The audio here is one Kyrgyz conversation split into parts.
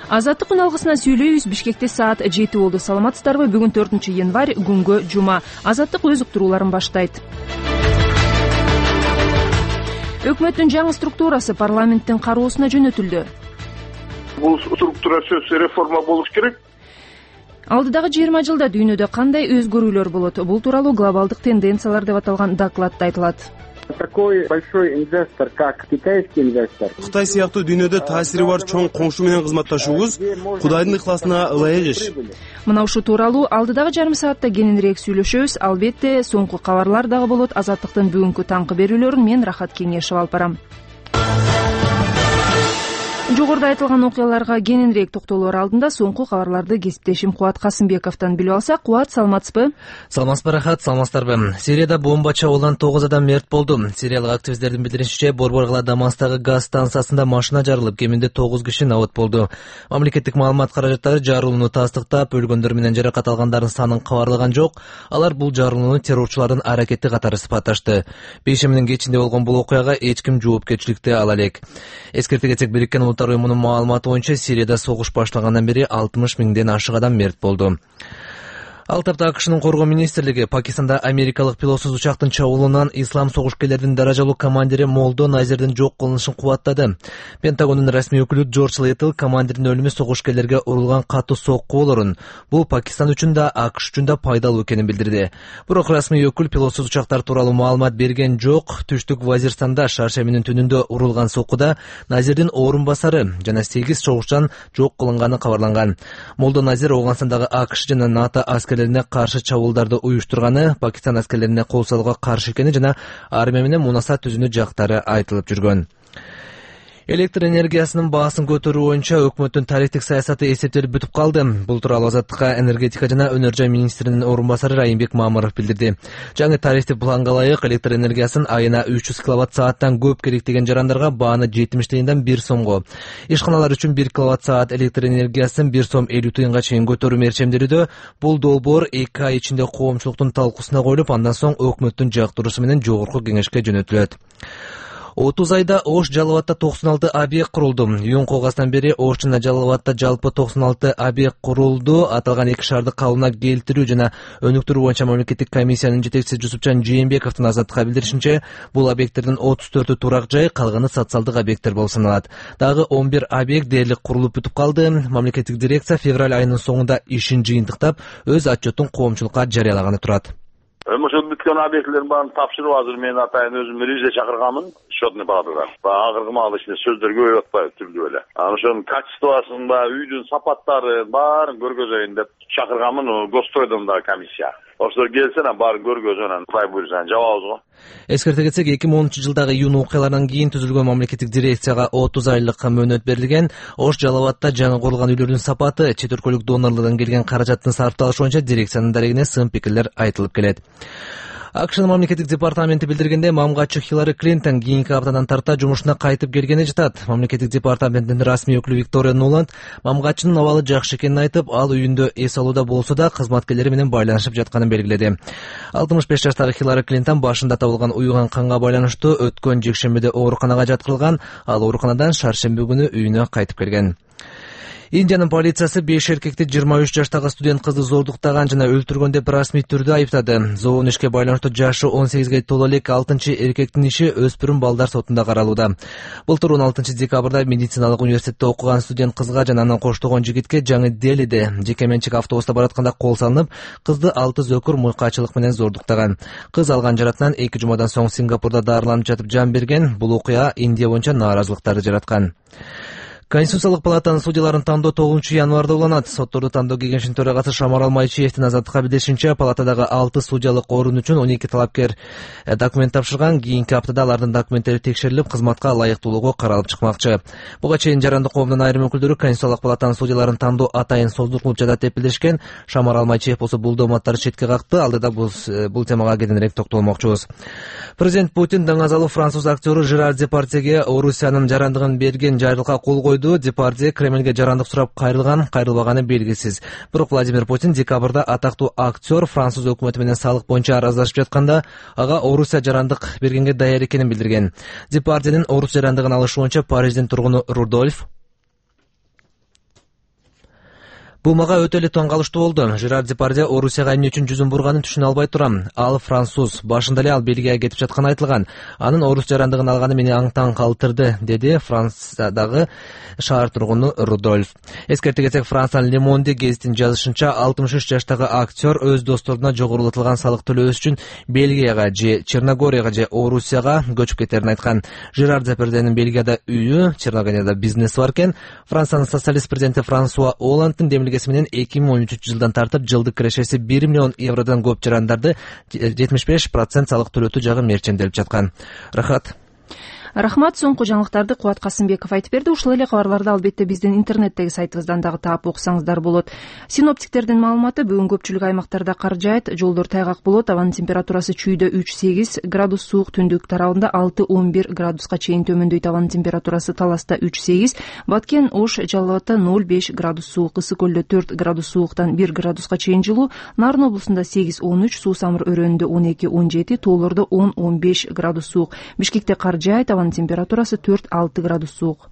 Азаттык күн алгысынан сүйлөйбүз. Бишкекте саат 7 болду. Саламатсыздарбы? Бүгүн 4-январь, күнгө жума. Азаттык өз уктурууларын баштайт. Өкмөттүн жаңы структурасы парламенттин кароосуна жөнөтүлдү. Бул структура сөзсүз реформа болуш керек. Алдыдагы 20 жылда дүйнөдө кандай өзгөрүүлөр болот? Бул тууралуу глобалдык тенденциялар деп аталган докладта айтылат. Такой большой инвестор, как китайский инвестор. Кытай сыяктуу дүйнөдө таасири бар чоң коңшу менен кызматташуубуз Кудайдын ыхласына ылайык иш. Мына ушул тууралуу алдыдагы жарым саатта кененирээк сүйлөшөбүз. Албетте, соңку кабарлар дагы болот. Азаттыктын бүгүнкү таңкы берүүлөрүн мен Рахат Кеңешев алып барам. Жогоруда айтылган окуяларга кененирээк токтолоор алдында соңку кабарларды кесиптешим Кубат Касымбековдон билип алсак. Кубат, саламатсызбы? Саламатсызбы, Рахат, саламатсыздарбы? Сирияда бомба чабуулдан 9 адам мерт болду. Сириялык активисттердин билдиришинче, Борборгала Дамастагы газ станциясында машина жарылып, кеминде 9 киши набыт болду. Мамлекеттик маалымат каражаттары жарылууну тастыктап, өлгөндөр менен жаракат алгандардын санын кабарлаган жок. Алар бул жарылууну террорчулардын аракети катары сыпатташты. Бейшеминин кечинде болгон бул окуяга эч ким жоопкерчиликти ала элек. Эскерте кетсек, Бириккен Улуттар уюмунун маалыматы боюнча Сирияда согуш башталгандан бери 60 миңден ашык адам мерт болду. Ал тапта АКШнын коргоо министрлиги Пакистанда америкалык пилотсуз учактын чабуулунан ислам согушкерлердин даражалуу командири Молдо Назирдин жок кылынышын кубаттады. Пентагондун расмий өкүлү Джордж Леттл командирдин өлүмү согушкерлерге урулган катуу сокку болорун, бул Пакистан үчүн да АКШ үчүн да пайдалуу экенин билдирди. Бирок расмий өкүл пилотсуз учактар тууралуу маалымат берген жок. Түштүк Вазирстанда шаршеминин түнүндө урулган соккуда Назирдин орун басары жана 8 чогушчан жок кылынганы кабарланган. Молдо Назир Ооганстандагы АКШ жана НАТО аскерлерине каршы чабуулдарды уюштурганы, Пакистан аскерлерине кол салууга каршы экени жана армия менен мунасат түзүүнү жактары айтылып жүргөн. Электр энергиясынын баасын көтөрүү боюнча өкмөттүн тарифтик саясаты эсептелип бүтүп калды. Бул тууралуу Азаттыкка энергетика жана өнөр жай министринин орун басары Райымбек Мамыров билдирди. Жаңы тарифтик планга ылайык электр энергиясын айына 300 киловатт-сааттан көп керек деген жарандарга бааны 70 тыйындан 1 сомго, ишканалар үчүн 1 киловатт-саат электр энергиясын 1 сом 50 тыйынга чейин көтөрүү мерчемделүүдө. Бул долбоор 2 ай ичинде коомчулуктун талкуусуна коюлуп, андан соң өкмөттүн жактыруусу менен жогорку кеңешке жөнөтүлөт. 30 айда Ош Жалал-Абадта 96 объект курулду. Июнь кылгасынан бери Ош жана Жалал-Абадта жалпы 96 объект курулду. Аталган эки шаарды калыбына келтирүү жана өнүктүрүү боюнча мамлекеттик комиссиянын жетекчиси Жусупчан Жээнбековдун Азаттыкка билдиришинче, бул объекттердин 34-ü турак жай, калганы социалдык объекттер болуп саналат. Дагы 11 объект дээрлик курулуп бүтүп калды. Мамлекеттик дирекция февраль айынын соңунда ишин жыйынтыктап, өз отчетун коомчулукка жарыялаганы турат. Ошол бүткөн объектлердин баарын тапшырып азыр мен атайын өзүм ревизия чакырганмын счетный палатадан. Акыркы маалда ичинде сөздөр көбөйүп атпайбы түрдүү эле. Ошонун качествосын да, үйдүн сапаттарын баарын көргөзөйүн деп чакырганмын Гостройдон да комиссия. Ошолор келсен баарын көргөзөйүн, Кудай буйрса жабабыз го. Эскерте кетсек, 2010-жылдагы июнь окуяларынан кийин түзүлгөн мамлекеттик дирекцияга 30 айлык мөөнөт берилген. Ош Жалал-Абадта жаңы курулган үйлөрдүн сапаты, чет өлкөлүк донорлордон келген каражаттын сарпталышы боюнча дирекциянын дарегине сын пикирлер айтылып келет. АКШнын мамлекеттик департаменти билдиргенде, мамгатчы Хиллари Клинтон кийинки аптадан тарта жумушуна кайтып келгени жатат. Мамлекеттик департаменттин расмий өкүлү Виктория Нуланд мамгатчынын абалы жакшы экенин айтып, ал үйүндө эс алууда болсо да кызматкерлери менен байланышып жатканын белгиледи. 65 жаштагы Хиллари Клинтон башында табылган уюган канга байланыштуу өткөн жекшембиде ооруканага жаткырылган. Ал ооруканадан шаршемби күнү үйүнө кайтып келген. Индиянын полициясы 5 эркекти 23 жаштагы студент кызды зордуктаган жана өлтүргөн деп расмий түрдө айыптады. Зоон ишке байланыштуу жашы 18ге толо элек 6-эркектин иши өспүрүм балдар сотунда каралууда. Былтыр 16 декабрда медициналык университетте окуган студент кызга жана анын коштогон жигитке жаңы Делиде жеке менчик автобуста баратканда кол салынып, кызды 6 зөкүр муйкачылык менен зордуктаган. Кыз алган жаратынан 2 жумадан соң Сингапурда дарыланып жатып жан берген. Бул окуя Индия боюнча нааразылыктарды жараткан. Конституциялык палатанын судьяларын тандоо 9-январда уланат. Сотторду тандоо кеңешинин төрагасы Шамарал Майчиевдин Азаттыкка билдиришинче, палатадагы 6 судьялык орун үчүн 12 талапкер документ тапшырган. Кийинки аптада алардын документтери текшерилип, кызматка ылайыктуулугу каралып чыкмакчы. Буга чейин жарандык коомдун айрым өкүлдөрү Конституциялык палатанын судьяларын тандоо атайын создурулуп жатат деп билдиришкен. Шамарал Майчиев болсо бул дооматтарды четке какты. Алдыда бул темага кененирээк токтолмокчубуз. Президент Путин даңазалуу француз актеру Жерар Депардьеге Орусиянын жарандыгын берген жайрылыкка кол койду. Депардье Кремльге жарандык сурап кайрылбаганы белгисиз. Бирок Владимир Путин декабрда атактуу актер француз өкмөтү менен салык боюнча араздашып жатканда ага Орусия жарандык бергенге даяр экенин билдирген. Депардьенин Орус жарандыгын алышы боюнча Париждин тургуну Рудольф Бул мага өтө эле таң калыштуу болду. Жерар Депардье Орусияга эмне үчүн жүзүн бурганын түшүнө албай турам. Ал француз, башында эле ал Бельгияга кетип жатканы айтылган. Анын орус жарандыгын алганы мени аң-таң калтырды, деди Франциядагы шаар тургуну Рудольф. Эскерте кетсек, Франциянын Le Monde гезитинин жазышынча 63 жаштагы актер өз досторуна жогорулатылган салык төлөөс үчүн Бельгияга же Черногорияга же Орусияга көчүп кетерин айткан. Жерар Депардьенин Бельгияда үйү, Черногорияда бизнеси бар экен. Франциянын социалист президенти Франсуа Олланддын демилгеси менен 2013 жылдан тартып жылдык кирешеси 1 миллион евродон көп жарандарды 75% салык төлөтүү жагы мерченделип жаткан. Рахмат. Соңку жаңылыктарды Кубат Касымбеков айтып берди. Ушул эле кабарларды албетте биздин интернеттеги сайтыбыздан дагы таап окусаңыздар болот. Синоптиктердин маалыматы: бүгүн көпчүлүк аймактарда кар жаайт, жолдор тайгак болот, абанын температурасы чүйдө 3-8 градус суук, түндүк тарабында 6-11 градуска чейин төмөндөйт. Абанын температурасы Таласта 3-8, Баткен, Ош, Жалал Абадта 0-5 градус суук, Ысык көлдө 4 градус сууктан 1 градуска чейин жылуу, Нарын облусунда 8-13, Суу Самыр өрөөнүндө 12-17, тоолордо 10-15 градус суук. Бишкекте кар жаайт, температурасы 4-6 градус суук.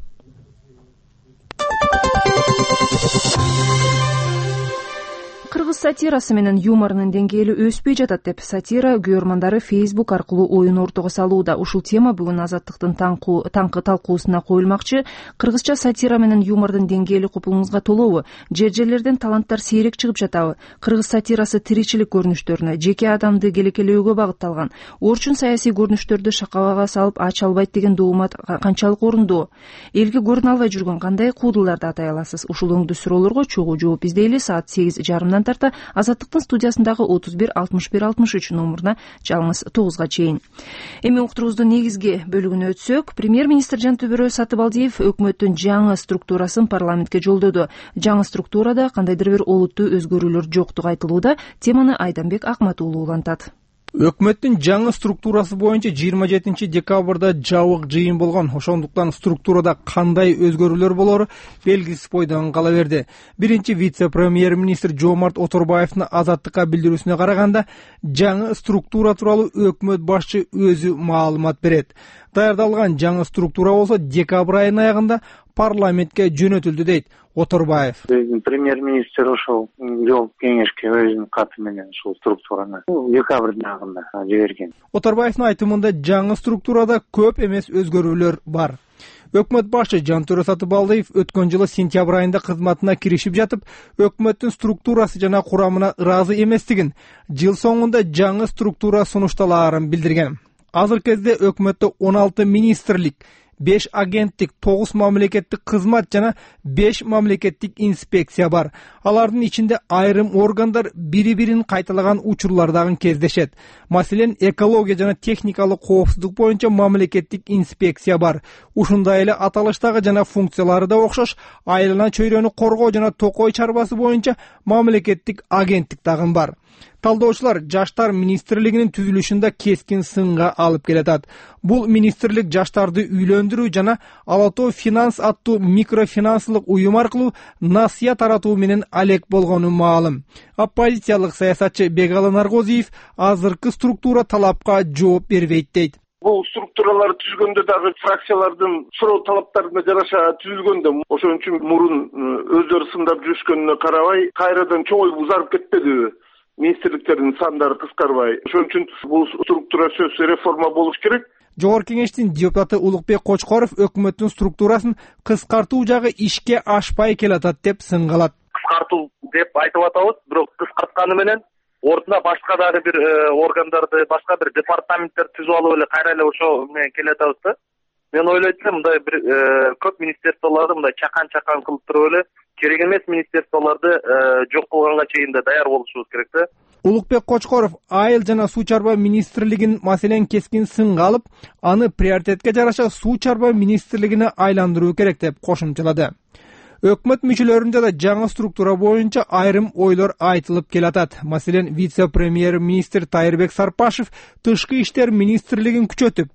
Кыргыз сатирасы менен юморунун деңгээли өспөй жатат деп сатира көрөрмандары Facebook аркылуу оюн ортого салууда. Ушул тема бүгүн Азаттыктын таңкы талкуусуна коюлмакчы. Кыргызча сатира менен юмордун деңгээли купуңузга толобу? Жер-жерлерден таланттар сейрек чыгып жатабы? Кыргыз сатирасы тиричилик көрүнүштөрүнө, жеке адамды келекелөөгө багытталган. Орчун саясий көрүнүштөрдү шакабага салып ача албайт деген доомат канчалык орундуу? Элге көрүнө албай жүргөн кандай куудуларды атай аласыз? Ушул өңдүү суроолорго чогуу жооп издейли. Саат 8:30 тарта Азаттыктын студиясындагы 31 61 63 номуруна жалыңыз 9га чейин. Эми уктуруубуздун негизги бөлүгүнө өтсөк, премьер-министр Жантөбөрө Сатыбалдиев өкмөттүн жаңы структурасын парламентке жолдоду. Жаңы структурада кандайдыр бир олуттуу өзгөрүүлөр жоктугу айтылууда. Теманы Айданбек Акматуулу улантат. Өкмөттүн жаңы структурасы боюнча 27 декабрда жабык жыйын болгон. Ошондуктан структурада кандай өзгөрүүлөр болору белгисиз бойдон кала берди. Биринчи вице-премьер-министр Жомарт Оторбаевдин Азаттыкка билдирүүсүнө караганда, жаңы структура тууралуу өкмөт башчы өзү маалымат берет. Даярдалган жаңы структура болсо декабрь айынын аягында парламентке жөнөтүлдү дейт Оторбаев. Премьер-министр ошол жол кеңешке өзүнүн каты менен ушул структураны декабрдын агында жиберген. Оторбаевдин айтымында жаңы структурада көп эмес өзгөрүүлөр бар. Өкмөт башчы Жантөбө Сатыбалдиев өткөн жылы сентябрь айында кызматына киришип жатып, өкмөттүн структурасы жана курамына ыраазы эместигин, жыл соңунда жаңы структура сунушталаарын билдирген. Азыркы кезде өкмөттө 16 министрлик, 5 агенттик, 9 мамлекеттик кызмат жана 5 мамлекеттик инспекция бар. Алардын ичинде айрым органдар бири-бирин кайталаган учурлардагы кездешет. Маселен, экология жана техникалык коопсуздук боюнча мамлекеттик инспекция бар. Ушундай эле аталыштагы жана функциялары да окшош. Айлана чөйрөнү коргоо жана токой чарбасы боюнча мамлекеттик агенттик дагы бар. Талдоочулар жаштар министрлигинин түзүлүшүндө кескин сынга алып келатат. Бул министрлик жаштарды үйлөндүрүү жана Ала Тоо Финанс аттуу микрофинансылык уюм аркылуу насыя таратуу менен алек болгону маалым. Оппозициялык саясатчы Бегалы Наргозиев азыркы структура талапка жооп бербейт дейт. Бул структураларды түзгөндө дагы фракциялардын суроо талаптарына жараша түзүлгөндө, ошон үчүн мурун өздөрү сындап жүрүшкөнүнө карабай, кайрадан чоңоюп узарып кетпедиби? Министрликтердин сандары кыскарбай. Ошон үчүн бул структура сөзсүз реформа болуш керек. Жогорку кеңештин депутаты Улукбек Кочкоров өкмөттүн структурасын кыскартуу жагы ишке ашпай келатат деп сынгалат. Кыскартуу деп айтып атабыз, бирок кыскартканы менен ордуна башка дагы бир органдарды, башка бир департаменттерди түзүп алып эле кайра эле ошо менен келатабыз да. Мен ойлойт элем, мындай бир көп министрликтарды мындай чакан кылып туруп эле керек эмес министрликтарды жок кылганга чейин да даяр болушубуз керек да. Улукбек Кочкоров айыл жана суу чарба министрлигин маселен кескин сынга алып, аны приоритетке жараша суу чарба министрлигине айландыруу керек деп кошумчалады. Өкмөт мүчөлөрүндө да жаңы структура боюнча айрым ойлор айтылып келатат. Маселен, вице-премьер-министр Тайырбек Сарпашев тышкы иштер министрлигин күчөтүп,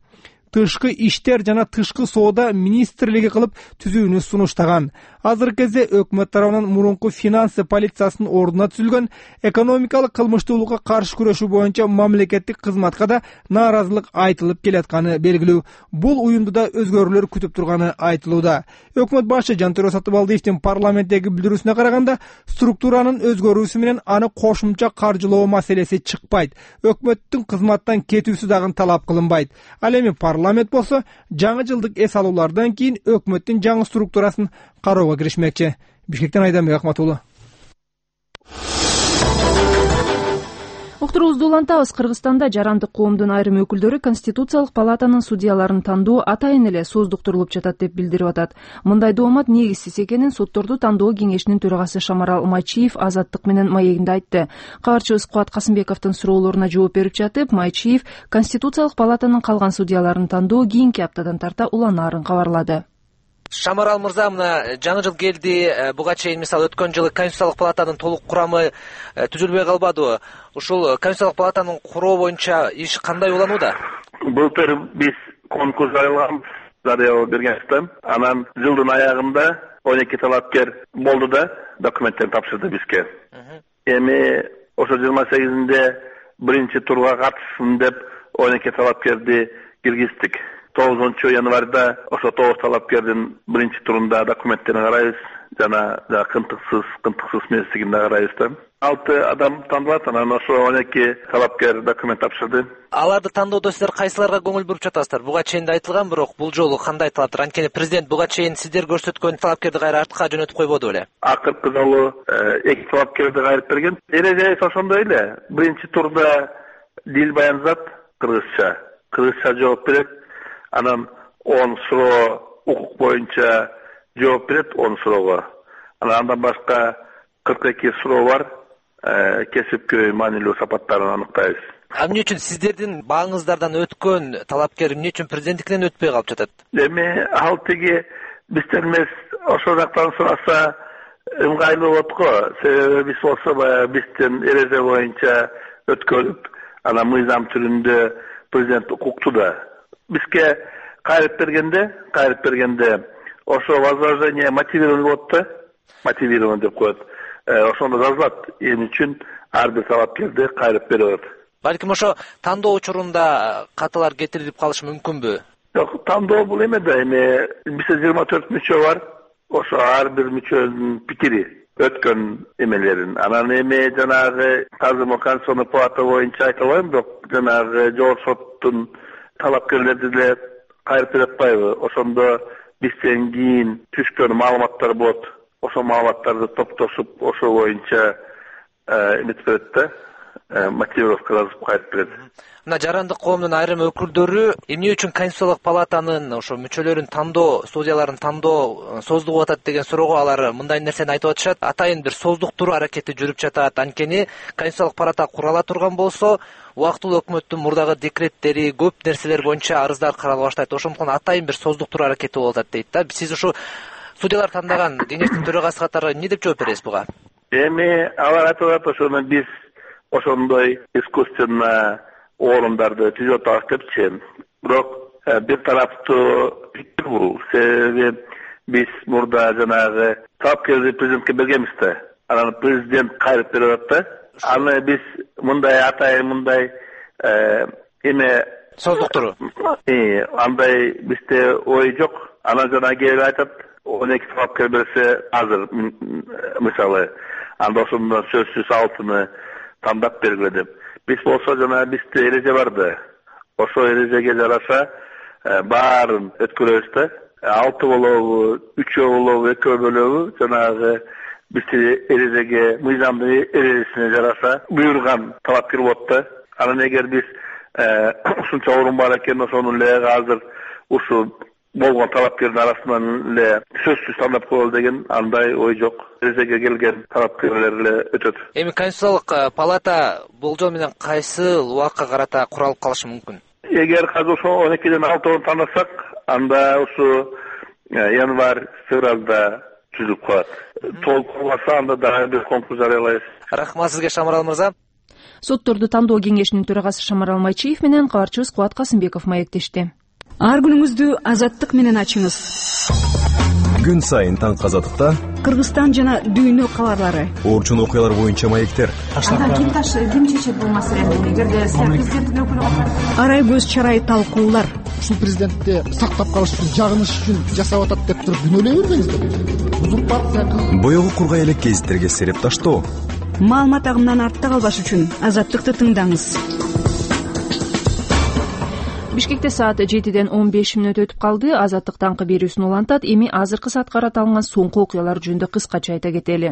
тышкы иштер жана тышкы соода министрлиги кылып түзүүнү сунуштаган. Азыркы кезде өкмөт тарабынан мурунку финансы полициясынын ордуна түзүлгөн экономикалык кылмыштуулукка каршы күрөшүү боюнча мамлекеттик кызматка да нааразылык айтылып келатканы белгилүү. Бул уюмду да өзгөрүүлөр күтүп турганы айтылууда. Өкмөт башчы Жантөре Сатыбалдиевдин парламенттеги билдирүүсүнө караганда, структуранын өзгөрүүсү менен аны кошумча каржылоо маселеси чыкпайт. Өкмөттүн кызматтан кетүүсү дагы талап кылынбайт. Ал эми парламент болсо жаңы жылдык эс алуулардан кийин өкмөттүн жаңы структурасын кароого киришмекчи. Бишкектен Айданбек Акматуулу. Уктуруубузду улантабыз. Кыргызстанда жарандык коомдун айрым өкүлдөрү Конституциялык палатанын судьяларын тандоо атайын эле сооздуктурулуп жатат деп билдирип атат. Мындай доомат негизсиз экенин сотторду тандоо кеңешинин төрагасы Шамарал Майчиев Азаттык менен маегинде айтты. Кабарчыбыз Кубат Касымбековдун суроолоруна жооп берип жатып, Майчиев Конституциялык палатанын калган судьяларын тандоо кийинки аптадан тарта уланаарын кабарлады. Шамарал мырза, мына жаңы жыл келди. Буга чейин мисалы өткөн жылы Конституциялык палатанын толук курамы түзүлбөй калбадыбы? Ушул Конституциялык палатанын куруу боюнча иш кандай уланууда? Былтыр биз конкурс жарыялап бергенбиз. Анан жылдын аягында 12 талапкер болду да документтерин тапшырды бизге. Эми ошо 28-inde биринчи турга катышсын деп 12 талапкерди киргиздик. 9 январда ошо 9 талапкердин биринчи турунда документтерин карайбыз, жана кынтыксыз эместигин да карайбыз да. 6 адам тандалат, анан ошо 12 талапкер документ тапшырды. Аларды тандоодо сиздер кайсыларга көңүл буруп жатасыздар? Буга чейин да айтылган, бирок бул жолу кандай талаптар? Анткени президент буга чейин сиздер көрсөткөн талапкерди кайра артка жөнөтүп койбоду беле? Акыркы жолу 2 талапкерди кайрып берген. Эрежеси ошондой эле. Биринчи турда дил баянзат кыргызча жооп берет. Анан 10 суроо укук боюнча жооп берет, 10 суроого. Андан башка 42 суроо бар. Кесипкөй маанилүү сапаттарын аныктайбыз. Эмне үчүн сиздердин бааңыздардан өткөн талапкер эмне үчүн президенттикинен өтпөй калып жатат? Эми ал тиги бизден эмес, ошол жактан сураса ыңгайлуу болот го. Себеби биз болсо баягы бизден эреже боюнча өткөрүп, анан мыйзам түрүндө президент укукту да. Бизге кайрып бергенде ошо возражение мотивирован болот да. Мотивирован деп коет. Ошондо жазылат, эмне үчүн ар бир талапкерди кайрып берет. Балким ошо тандоо учурунда каталар кетирилип калышы мүмкүнбү? Жок, тандоо бул эме да, эми бизде 24 мүчө бар. Ошо ар бир мүчөнүн пикири өткөн эмелерин. Анан эми жанагы тазыр Конституционный палата боюнча айта албайм, бирок жанагы жогорку соттун талапкерлерди деле кайрып бере атпайбы? Ошондо бизден кийин түшкөн маалыматтар болот. Ошо маалыматтарды топтошуп, ошо боюнча эмет берет да, мотивировка жазып кайрып берет. Мына жарандык коомдун айрым өкүлдөрү эмне үчүн Конституциялык палатанын ошо мүчөлөрүн тандоо, судьяларын тандоо сооздугуп атат деген суроого алар мындай нерсени айтып атышат. Атайын бир сооздуктуруу аракети жүрүп жатат. Анткени Конституциялык палата курала турган болсо, убактылуу өкмөттүн мурдагы декреттери, көп нерселер боюнча арыздар карала баштайт. Ошондуктан атайын бир сооздуктуруу аракети болуп атат дейт да. Сиз ушу судьялар тандаган кеңештин төрагасы катары эмне деп жооп бересиз буга? Эми алар айтып атат, ошону биз ошондой искусственно орундарды түзүп атабыз депчи. Бирок бир тараптуу пикир бул. Себеби биз мурда жанагы талапкерди президентке бергенбиз да. Анан президент кайрып берип атат да. Аны биз мындай атайын мындай эме сооздуктуруу. Андай бизде ой жок. Анан жана келип айтат, 12 талапкер берсе азыр мисалы анда ошондон сөзсүз алтыны тандап бергиле деп. Биз болсо жана бизде эреже бар да. Ошо эрежеге жараша баарын өткөрөбүз да. 6 болобу, 3 болобу, 2 болобу жанагы бизде эрежеге, мыйзамдын эрежесине жараша буйруган талапкер болот да. Анан эгер биз ушунча орун бар экен, ошону эле азыр ушу болгон талапкердин арасынан эле сөзсүз тандап коелу деген андай ой жок. Эрежеге келген талапкерлер эле өтөт. Эми Конституциялык палата болжол менен кайсы убакка карата куралып калышы мүмкүн? Эгер азыр ошо 12ден 6 тандасак, анда ушу январь, февралда түзүлүп калат. Толук курулса анда дагы бир конкурс жарыялайбыз. Рахмат сизге, Шамарал мырза. Сотторду тандоо кеңешинин төрагасы Шамарал Майчиев менен кабарчыбыз Кубат Касымбеков маектешти. Ар күнүңүздү Азаттык менен ачыңыз. Күн сайын таң Азаттыкта Кыргызстан жана дүйнө кабарлары, орчун окуялар боюнча маектер. Ким чечет бул маселени? Эгерде президенттин өкүлү арай көз чарай талкуулар. Ушул президентти сактап калыш үчүн, жагыныш үчүн жасап атат деп туруп күнөөлөй бербеңиздер. Узурпация. Боёгу кургай элек гезиттерге сереп таштоо. Маалымат агымынан артта калбаш үчүн Азаттыкты тыңдаңыз. Бишкекте саат 7-ден 15 мүнөт өтүп калды. Азаттык таңкы берүүсүн улантат. Эми азыркы саатка каратылган соңку окуялар жөнүндө кыскача айта кетели.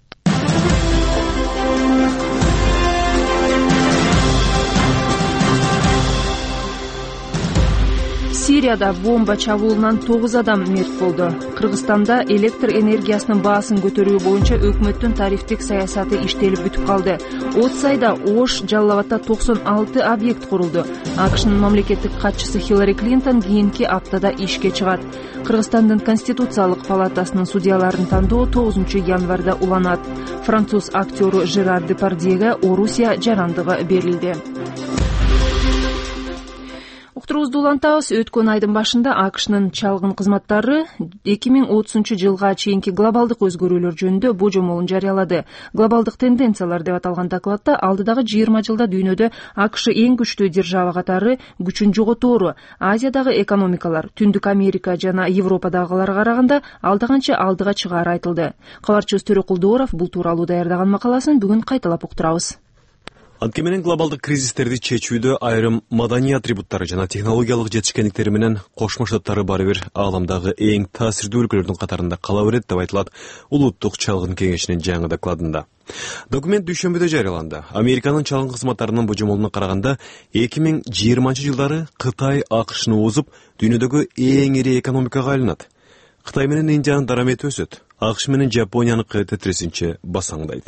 Сирияда бомба чабуулунан 9 адам мерт болду. Кыргызстанда электр энергиясынын баасын көтөрүү боюнча өкмөттүн тарифтик саясаты иштелип бүтүп калды. Отсайда, Ош, Жалал-Абадда 96 объект курулду. АКШнын мамлекеттик катчысы Хиллари Клинтон кийинки аптада ишке чыгат. Кыргызстандын Конституциялык палатасынын судьяларын тандоо 9 январда уланат. Француз актёру Жерар Депардьеге Орусия жарандыгы берилди. Уктуруубузду улантабыз. Өткөн айдын башында АКШнын чалгын кызматтары 2030-жылга чейинки глобалдык өзгөрүүлөр жөнүндө божомолун жарыялады. Глобалдык тенденциялар деп аталган докладта алдыдагы 20 жылда дүйнөдө АКШ эң күчтүү держава катары күчүн жоготору. Азиядагы экономикалар Түндүк Америка жана Европадагыларга караганда алдаганча алдыга чыгаары айтылды. Кабарчыбыз Төрөкул Дооров бул тууралуу даярдаган макаласын бүгүн кайталап уктурабыз. Анткени менен глобалдык кризистерди чечүүдө айрым маданий атрибуттары жана технологиялык жетишкендиктери менен Кошмо Штаттары бары бир ааламдагы эң таасирдүү өлкөлөрдүн катарында кала берет деп айтылат Улуттук чалгын кеңешинин жаңы докладында. Документ дүйшөмбүдө жарыяланды. Американын чалгын кызматтарынын божомолуна караганда 2020-жылдары Кытай АКШны озуп, дүйнөдөгү эң ири экономикага айланат. Кытай менен Индиянын дарамети өсөт. АКШ менен Жапонияныкы тетресинче басаңдайт.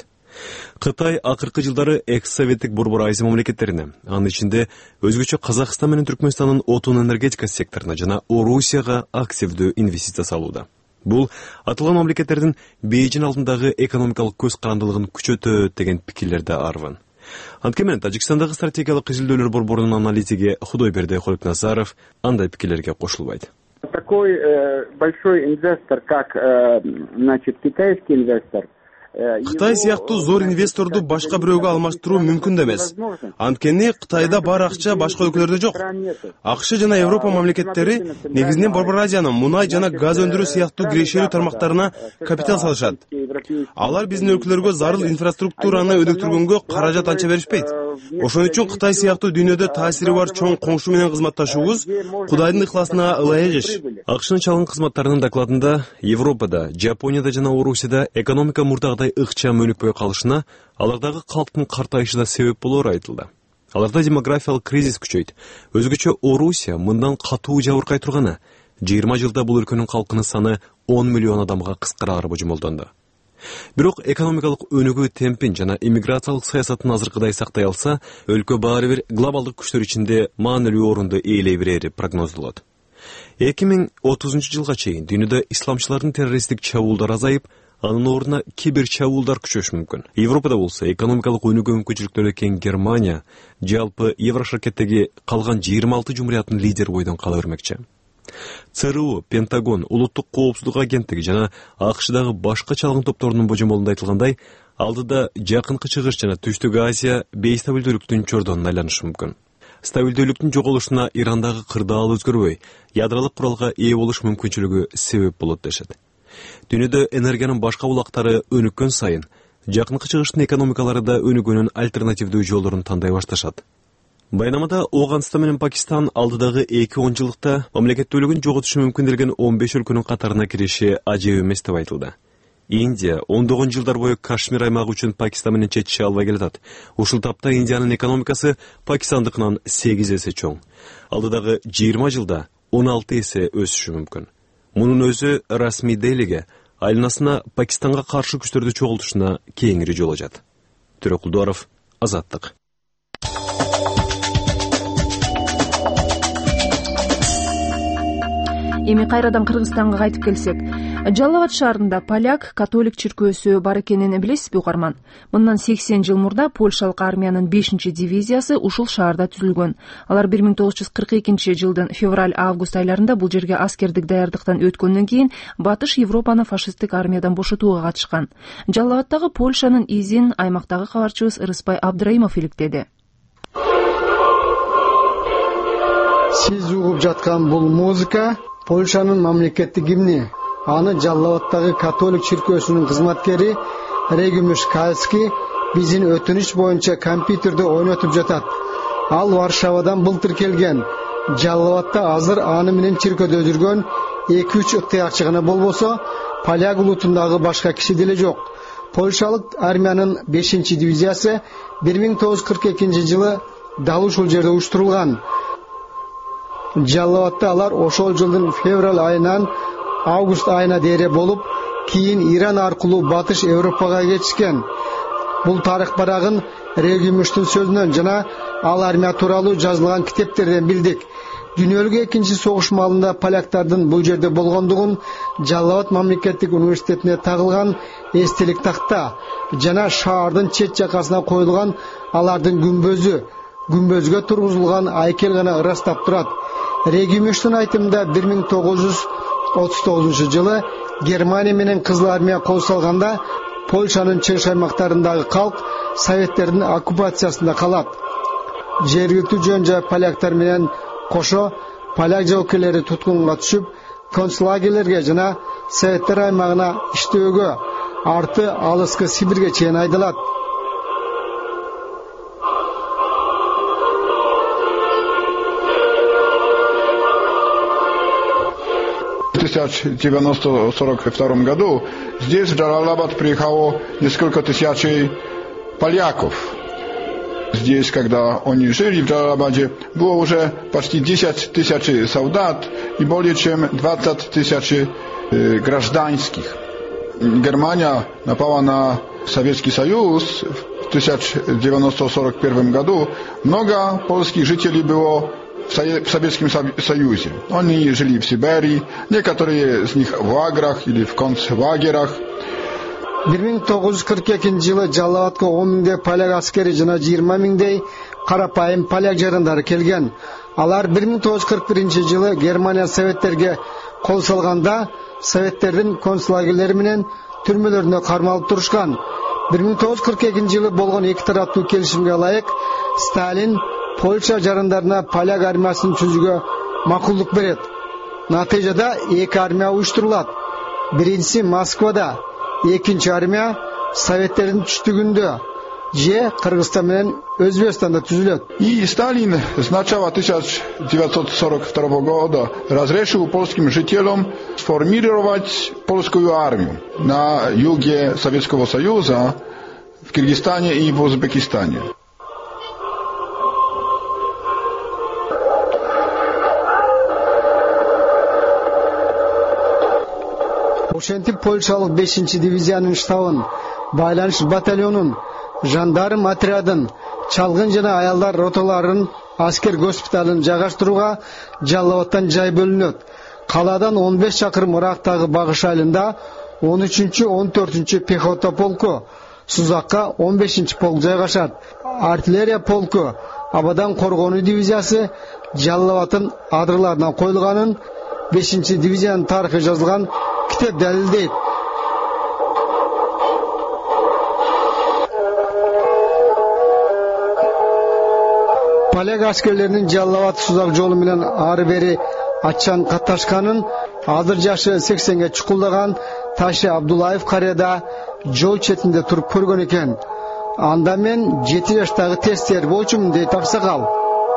Кытай акыркы жылдары экс-советтик Борбор Азия мамлекеттерине, анын ичинде өзгөчө Казакстан менен Түркмөнстандын отун энергетика секторуна жана Орусияга активдүү инвестиция салууда. Бул аталган мамлекеттердин Бейжин алдындагы экономикалык көз карандылыгын күчөтөт деген пикирлерде арван. Анткени менен Тажикстандагы стратегиялык изилдөөлөр борборунун аналитиги Худойберди Холикназаров андай пикирлерге кошулбайт. Такой большой инвестор, как, китайский инвестор, Кытай сыяктуу зор инвесторду башка бирөөгө алмаштыруу мүмкүн эмес. Анткени Кытайда бар акча башка өлкөлөрдө жок. АКШ жана Европа мамлекеттери негизинен Борбор Азиянын мунай жана газ өндүрүү сыяктуу кирешелүү тармактарына капитал салышат. Алар биздин өлкөлөргө зарыл инфраструктураны өнүктүргөнгө каражат анча беришпейт. Ошон үчүн Кытай сыяктуу дүйнөдө таасири бар чоң коңшу менен кызматташуубуз Кудайдын ыхласына ылайык иш. АКШнын чалгын кызматтарынын докладында Европада, Жапонияда жана Орусияда экономика мурдагыдай ыкчам өнүкпөй калышына алардагы калктын картайышы да себеп болоору айтылды. Аларда демографиялык кризис күчөйт. Өзгөчө Орусия мындан катуу жабыркай турганы 20 жылда бул өлкөнүн калкынын саны 10 миллион адамга кыскарары божомолдонду. Бирок экономикалык өнүгүү темпин жана иммиграциялык саясатын азыркыдай сактай алса, өлкө баары бир глобалдык күчтөр ичинде маанилүү орунду ээлей берери прогноздолот. 2030 жылга чейин дүйнөдө исламчылардын террористтик чабуулдары азайып, анын ордуна кибер чабуулдар күчөшү мүмкүн. Европада болсо экономикалык өнүгүү мүмкүнчүлүктөрү кең Германия жалпы Еврошаркеттеги калган 26 жумурияттын лидер бойдон кала бермекчи. ЦРУ, Пентагон, Улуттук коопсуздук агенттиги жана АКШдагы башка чалгын топторунун божомолунда айтылгандай, алдыда Жакынкы Чыгыш жана Түштүк Азия бейстабилдүүлүктүн чордонуна айланышы мүмкүн. Стабилдүүлүктүн жоголушуна Ирандагы кырдаал өзгөрбөй, ядролук куралга ээ болуш мүмкүнчүлүгү себеп болот дешет. Дүйнөдө энергиянын башка булактары өнүккөн сайын, Жакынкы Чыгыштын экономикалары да өнүгүүнүн альтернативдүү жолдорун тандай башташат. Байнамада Ооганстан менен Пакистан алдыдагы 2-10 жылдыкта мамлекеттүүлүгүн жоготушу мүмкүн делген 15 өлкөнүн катарына кириши ажеп эмес деп айтылды. Индия 10 жылдар бою Кашмир аймагы үчүн Пакистан менен чечише албай келатат. Ушул тапта Индиянын экономикасы Пакистандыкынан 8 эсе чоң. Алдыдагы 20 жылда 16 эсе өсүшү мүмкүн. Мунун өзү расмий Делиге айланасына Пакистанга каршы күчтөрдү чогултушуна кеңири жол ачат. Төрөкул Дооров, Азаттык. Эми кайрадан Кыргызстанга кайтып келсек, Жалал Абад шаарында поляк католик чиркөөсү бар экенин билесизби угарман? Мындан 80 жыл мурда Польшалык армиянын 5-дивизиясы ушул шаарда түзүлгөн. Алар 1942-жылдын февраль-август айларында бул жерге аскердик даярдыктан өткөндөн кийин Батыш Европаны фашисттик армиядан бошотууга катышкан. Жалал Абадтагы Польшанын изин аймактагы кабарчыбыз Ырыспай Абдыраимов иликтеди. Сиз угуп жаткан бул музыка Польшанын мамлекеттик гимни. Аны Жалал Абадтагы католик чиркөөсүнүн кызматкери Регимуш Кальский биздин өтүнүч боюнча компьютерде ойнотуп жатат. Ал Варшавадан былтыр келген. Жалал Абадта азыр аны менен чиркөөдө жүргөн 2-3 ыктыярчы гана болбосо, поляк улутундагы башка киши деле жок. Польшалык армиянын 5-дивизиясы 1942-жылы дал ушул жерде уюштурулган. Жалал Абадта алар ошол жылдын февраль айынан август айына дейре болуп, кийин Иран аркылуу Батыш Европага кетишкен. Бул тарых барагын Регимуштун сөзүнөн жана ал армия тууралуу жазылган китептерден билдик. Дүйнөлүк экинчи согуш маалында поляктардын бул жерде болгондугун Жалал Абад мамлекеттик университетине тагылган эстелик такта жана шаардын чет жакасына коюлган алардын күмбөзгө тургузулган айкел гана ырастап турат. Регимуштун айтымында 1939-жылы Германия менен Кызыл армия кол салганда Польшанын чыгыш аймактарындагы калк советтердин оккупациясында калат. Жергиликтүү жөн жай поляктар менен кошо поляк жоокерлери туткунга түшүп, концлагерлерге жана советтер аймагына иштөөгө, арты алыскы Сибирге чейин айдалат. В 1942 году здесь, в Жалал Абад, приехало несколько тысяч поляков. Здесь, когда они жили в Жалал Абаде, было уже почти 10 тысяч солдат и более чем 20 тысяч гражданских. Германия напала на Советский Союз в 1941 году. Много польских жителей было в Советском Союзе. Они жили в Сибири, некоторые из них в лагерях или в концлагерях. 1942-жылы Жалал Абадка 10 миңдей поляк аскери жана 20 миңдей карапайым поляк жарандары келген. Алар 1941-жылы Германия советтерге кол салганда советтердин концлагерлери менен түрмөлөрүндө кармалып турушкан. 1942-жылы болгон эки тараптуу келишимге ылайык Сталин Польша жарандарына поляк армиясын түзүүгө макулдук берет. Натыйжада эки армия уюштурулат. Биринчиси Москвада, экинчи армия советтердин түштүгүндө же Кыргызстан менен Өзбекстанда түзүлөт. И Сталин с начала 1942 года разрешил польским жителям сформировать польскую армию на юге Советского Союза, в Кыргызстане и в Узбекистане. Ошентип Польшалык 5-дивизиянын штабын, байланыш батальонун, жандарм отрядын, чалгын жана аялдар роталарын, аскер госпиталын жайгаштырууга Жалал Абадтан жай бөлүнөт. Калаадан 15 чакырым ырактагы Багыш айылында 13-14 пехота полку, Сузакка 15 полк жайгашат. Артиллерия полку, Абадан коргонуу дивизиясы Жалал Абадтын адырларынан коюлганын 5-дивизиянын тарыхы жазылган китеп далилдейт. Поляк аскерлеринин Жалал Абад Сузак жолу менен ары бери аччан катташканын азыр жашы 80ге чукулдаган Ташы Абдулаев карыяда жол четинде туруп көргөн экен. Анда мен 7 жаштагы тестер болчумун дейт аксакал.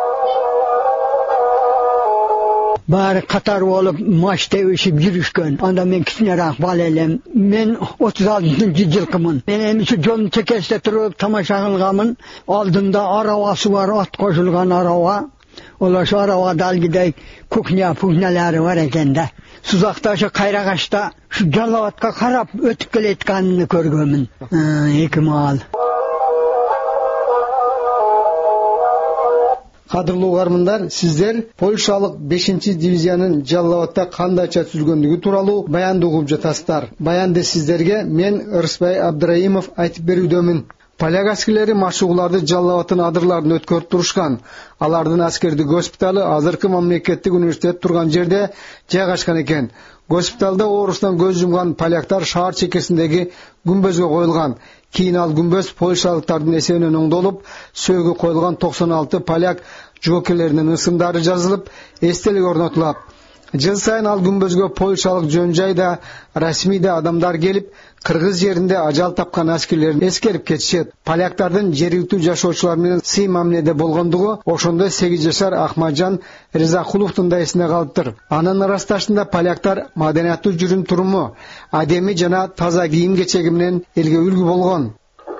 Баары катар болуп маш тебишип жүрүшкөн. Анда мен кичинераак бала элем. Мен 36-жылкымын. Мен эми ушу жолдун чекесинде туруп тамаша кылганмын. Алдында арабасы бар, ат кошулган араба. Олар ошо арабада алгидей кухнялары бар экен да. Сузакта ошо Кайрагашта ушу Жалал Абадка карап өтүп келетканын көргөнмүн. Эки маал. Кадырлуу угармандар, сиздер Польшалык 5-дивизиянын Жалал Абадта кандайча түзүлгөндүгү тууралуу баянды угуп жатасыздар. Баянды сиздерге мен Ырысбай Абдрайымов айтып берүүдөмүн. Поляк аскерлери машыгууларды Жалал Абадтын адырларында өткөрүп турушкан. Алардын аскердик госпиталы азыркы мамлекеттик университет турган жерде жайгашкан экен. Госпиталда оорусунан көз жумган поляктар шаар чекесиндеги күмбөзгө коюлган. Кийин ал күмбөз польшалыктардын эсебинен оңдолуп, сөөгү коюлган 96 поляк жоокерлеринин ысымдары жазылып, эстелик орнотулат. Жыл сайын ал күмбөзгө польшалык жөн жайда, расмий да адамдар келип, кыргыз жеринде ажал тапкан аскерлерин эскерип кетишет. Поляктардын жергиликтүү жашоочулар менен сый мамиледе болгондугу ошондой 8 жашар Ахмаджан Ризакуловдун да эсине калыптыр. Анын ырасташында поляктар маданияттуу жүрүм туруму, адеми жана таза кийим кечеги менен элге үлгү болгон.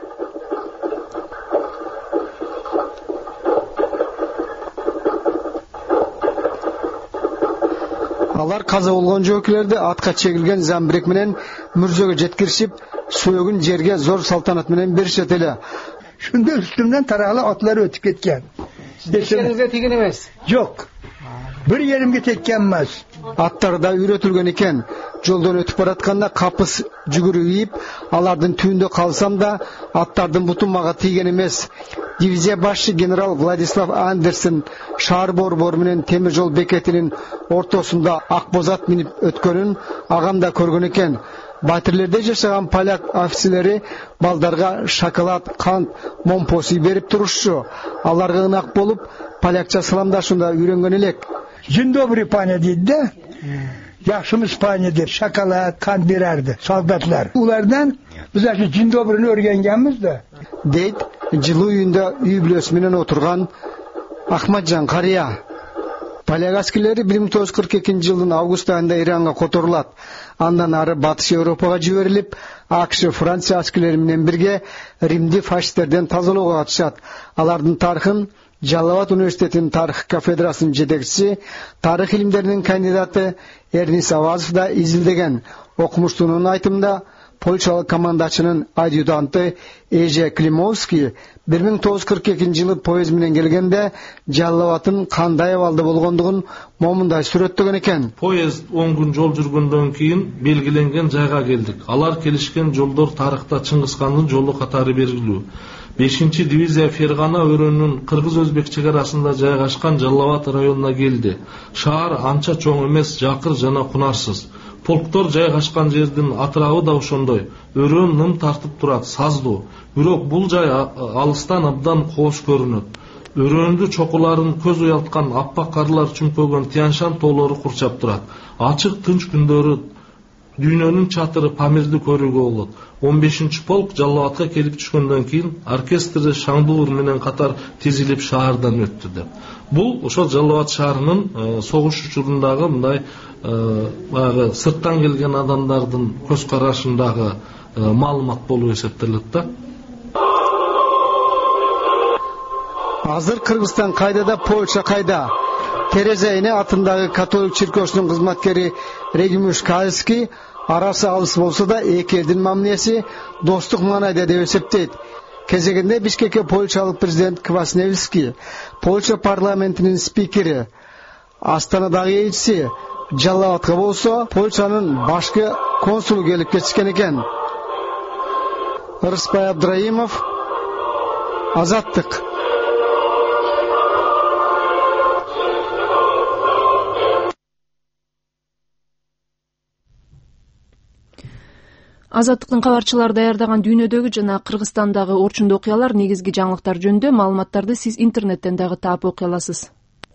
Алар каза болгон жоокерлерди атка чегилген замбирек менен мүрзөгө жеткиришип, сөөгүн жерге зор салтанат менен беришет эле. Шунда үстүмдөн тарагалы атлар өтүп кеткен. Сиздерге тийген эмес? Жок. Bir yerimge tekken emez. Аттары да үйрөтүлгөн экен. Жолдон өтүп баратканда капыс жүгүрүп ийип, алардын түбүндө калсам да, аттардын буту мага тийген эмес. Дивизия башчы генерал Владислав Андерсен шаар борбору менен темир жол бекетинин ортосунда ак бозат минип өткөнүн агам да көргөн экен. Батирлерде жашаган поляк офицерлери балдарга шоколад, кант, момпоси берип турушчу. Аларга ынак болуп, полякча саламдашууда үйрөнгөн элек. День добрый, паня, дейді да? Yaxşımız panya деп, şokolad, kan bererdi soldatlar. Ulardan biz aşı dень добрыны örgengenmiz de. Deyt, жылуу үйүндө үй бүлөсү менен отурган Ахмаджан карыя. Поляк аскерлери 1942-жылдын август айында Иранга которулат. Андан ары Батыш Европага жиберилип, АКШ, Франция аскерлери менен бирге Римди фашисттерден тазалоого катышат. Алардын тарыхын Жалал Абад университетинин тарых кафедрасынын жетекчиси, тарых илимдеринин кандидаты Эрнис Авазов да изилдеген. Окумуштуунун айтымында, Польшалык командачынын адъютанты Эже Климовский 1942-жылы поезд менен келгенде Жалал Абадтын кандай абалда болгондугун момундай сүрөттөгөн экен. Поезд 10 күн жол жүргөндөн кийин белгиленген жайга келдик. Алар келишкен жолдор тарыхта Чыңгызхандын жолу катары белгилүү. 5-дивизия Фергана өрөөнүнүн кыргыз-өзбек чегарасында жайгашкан Жалал Абад районуна келди. Шаар анча чоң эмес, жакыр жана кунарсыз. Полктор жайгашкан жердин атырабы да ошондой. Өрөөн ным тартып турат, саздуу. Бирок бул жай алыстан абдан кооз көрүнөт. Өрөөндү чокуларын көз уялткан аппак карлар чүмпөгөн Тянь-Шань тоолору курчап турат. Ачык тынч күндөрү дүйнөнүн чатыры Памирди көрүүгө болот. 15-полк Жалал Абадка келип түшкөндөн кийин оркестри шаңдуур менен катар тизилип шаардан өттү деп. Бул ошол Жалал Абад шаарынын согуш учурундагы мындай баягы сырттан келген адамдардын көз карашындагы маалымат болуп эсептелет да. Азыр Кыргызстан кайда да Польша кайда. Тереза эне атындагы католик чиркөөсүнүн кызматкери Регимуш Кальский арасы алыс болсо да эки элдин мамилеси достук маанайда деп эсептейт. Кезегинде Бишкекке польшалык президент Квасневский, Польша парламентинин спикери, Астанадагы элчиси Жалал Абадка болсо Польшанын башкы консулу келип кетишкен экен. Ырысбай Абдрайымов, Азаттык. Азаттыктын кабарчылары даярдаган дүйнөдөгү жана Кыргызстандагы орчундуу окуялар, негизги жаңылыктар жөнүндө маалыматтарды сиз интернеттен дагы таап окуй аласыз.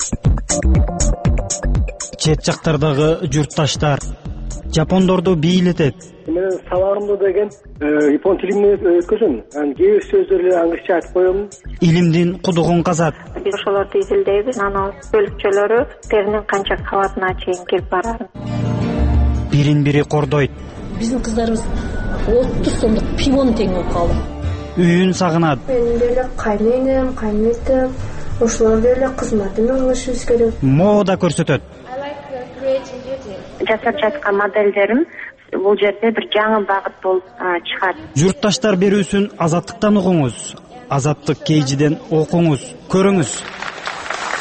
Чет жактардагы журтташтар жапондорду бийлетет. Мен сабагымда деген япон тилинде өткөзөм. Кээ бир сөздөрдү англисче айтып коем. Илимдин кудугун казат. Биз ошолорду изилдейбиз. Анын бөлүкчөлөрү теринин канча кабатына чейин келип барат. Бирин-бири кордойт. Биздин кыздарыбыз 30 сомдук пивону тең болуп калды. Үйүн сагынат. Мен деле кайненем, кайнетем, ошолор деле кызматына алышыбыз керек. Мода көрсөтөт. Жасап жаткан моделдерим бул жерде бир жаңы багыт болуп чыгат. Журтташтар берүүсүн Азаттыктан угуңуз. Азаттык KG'ден окуңуз, көрүңүз.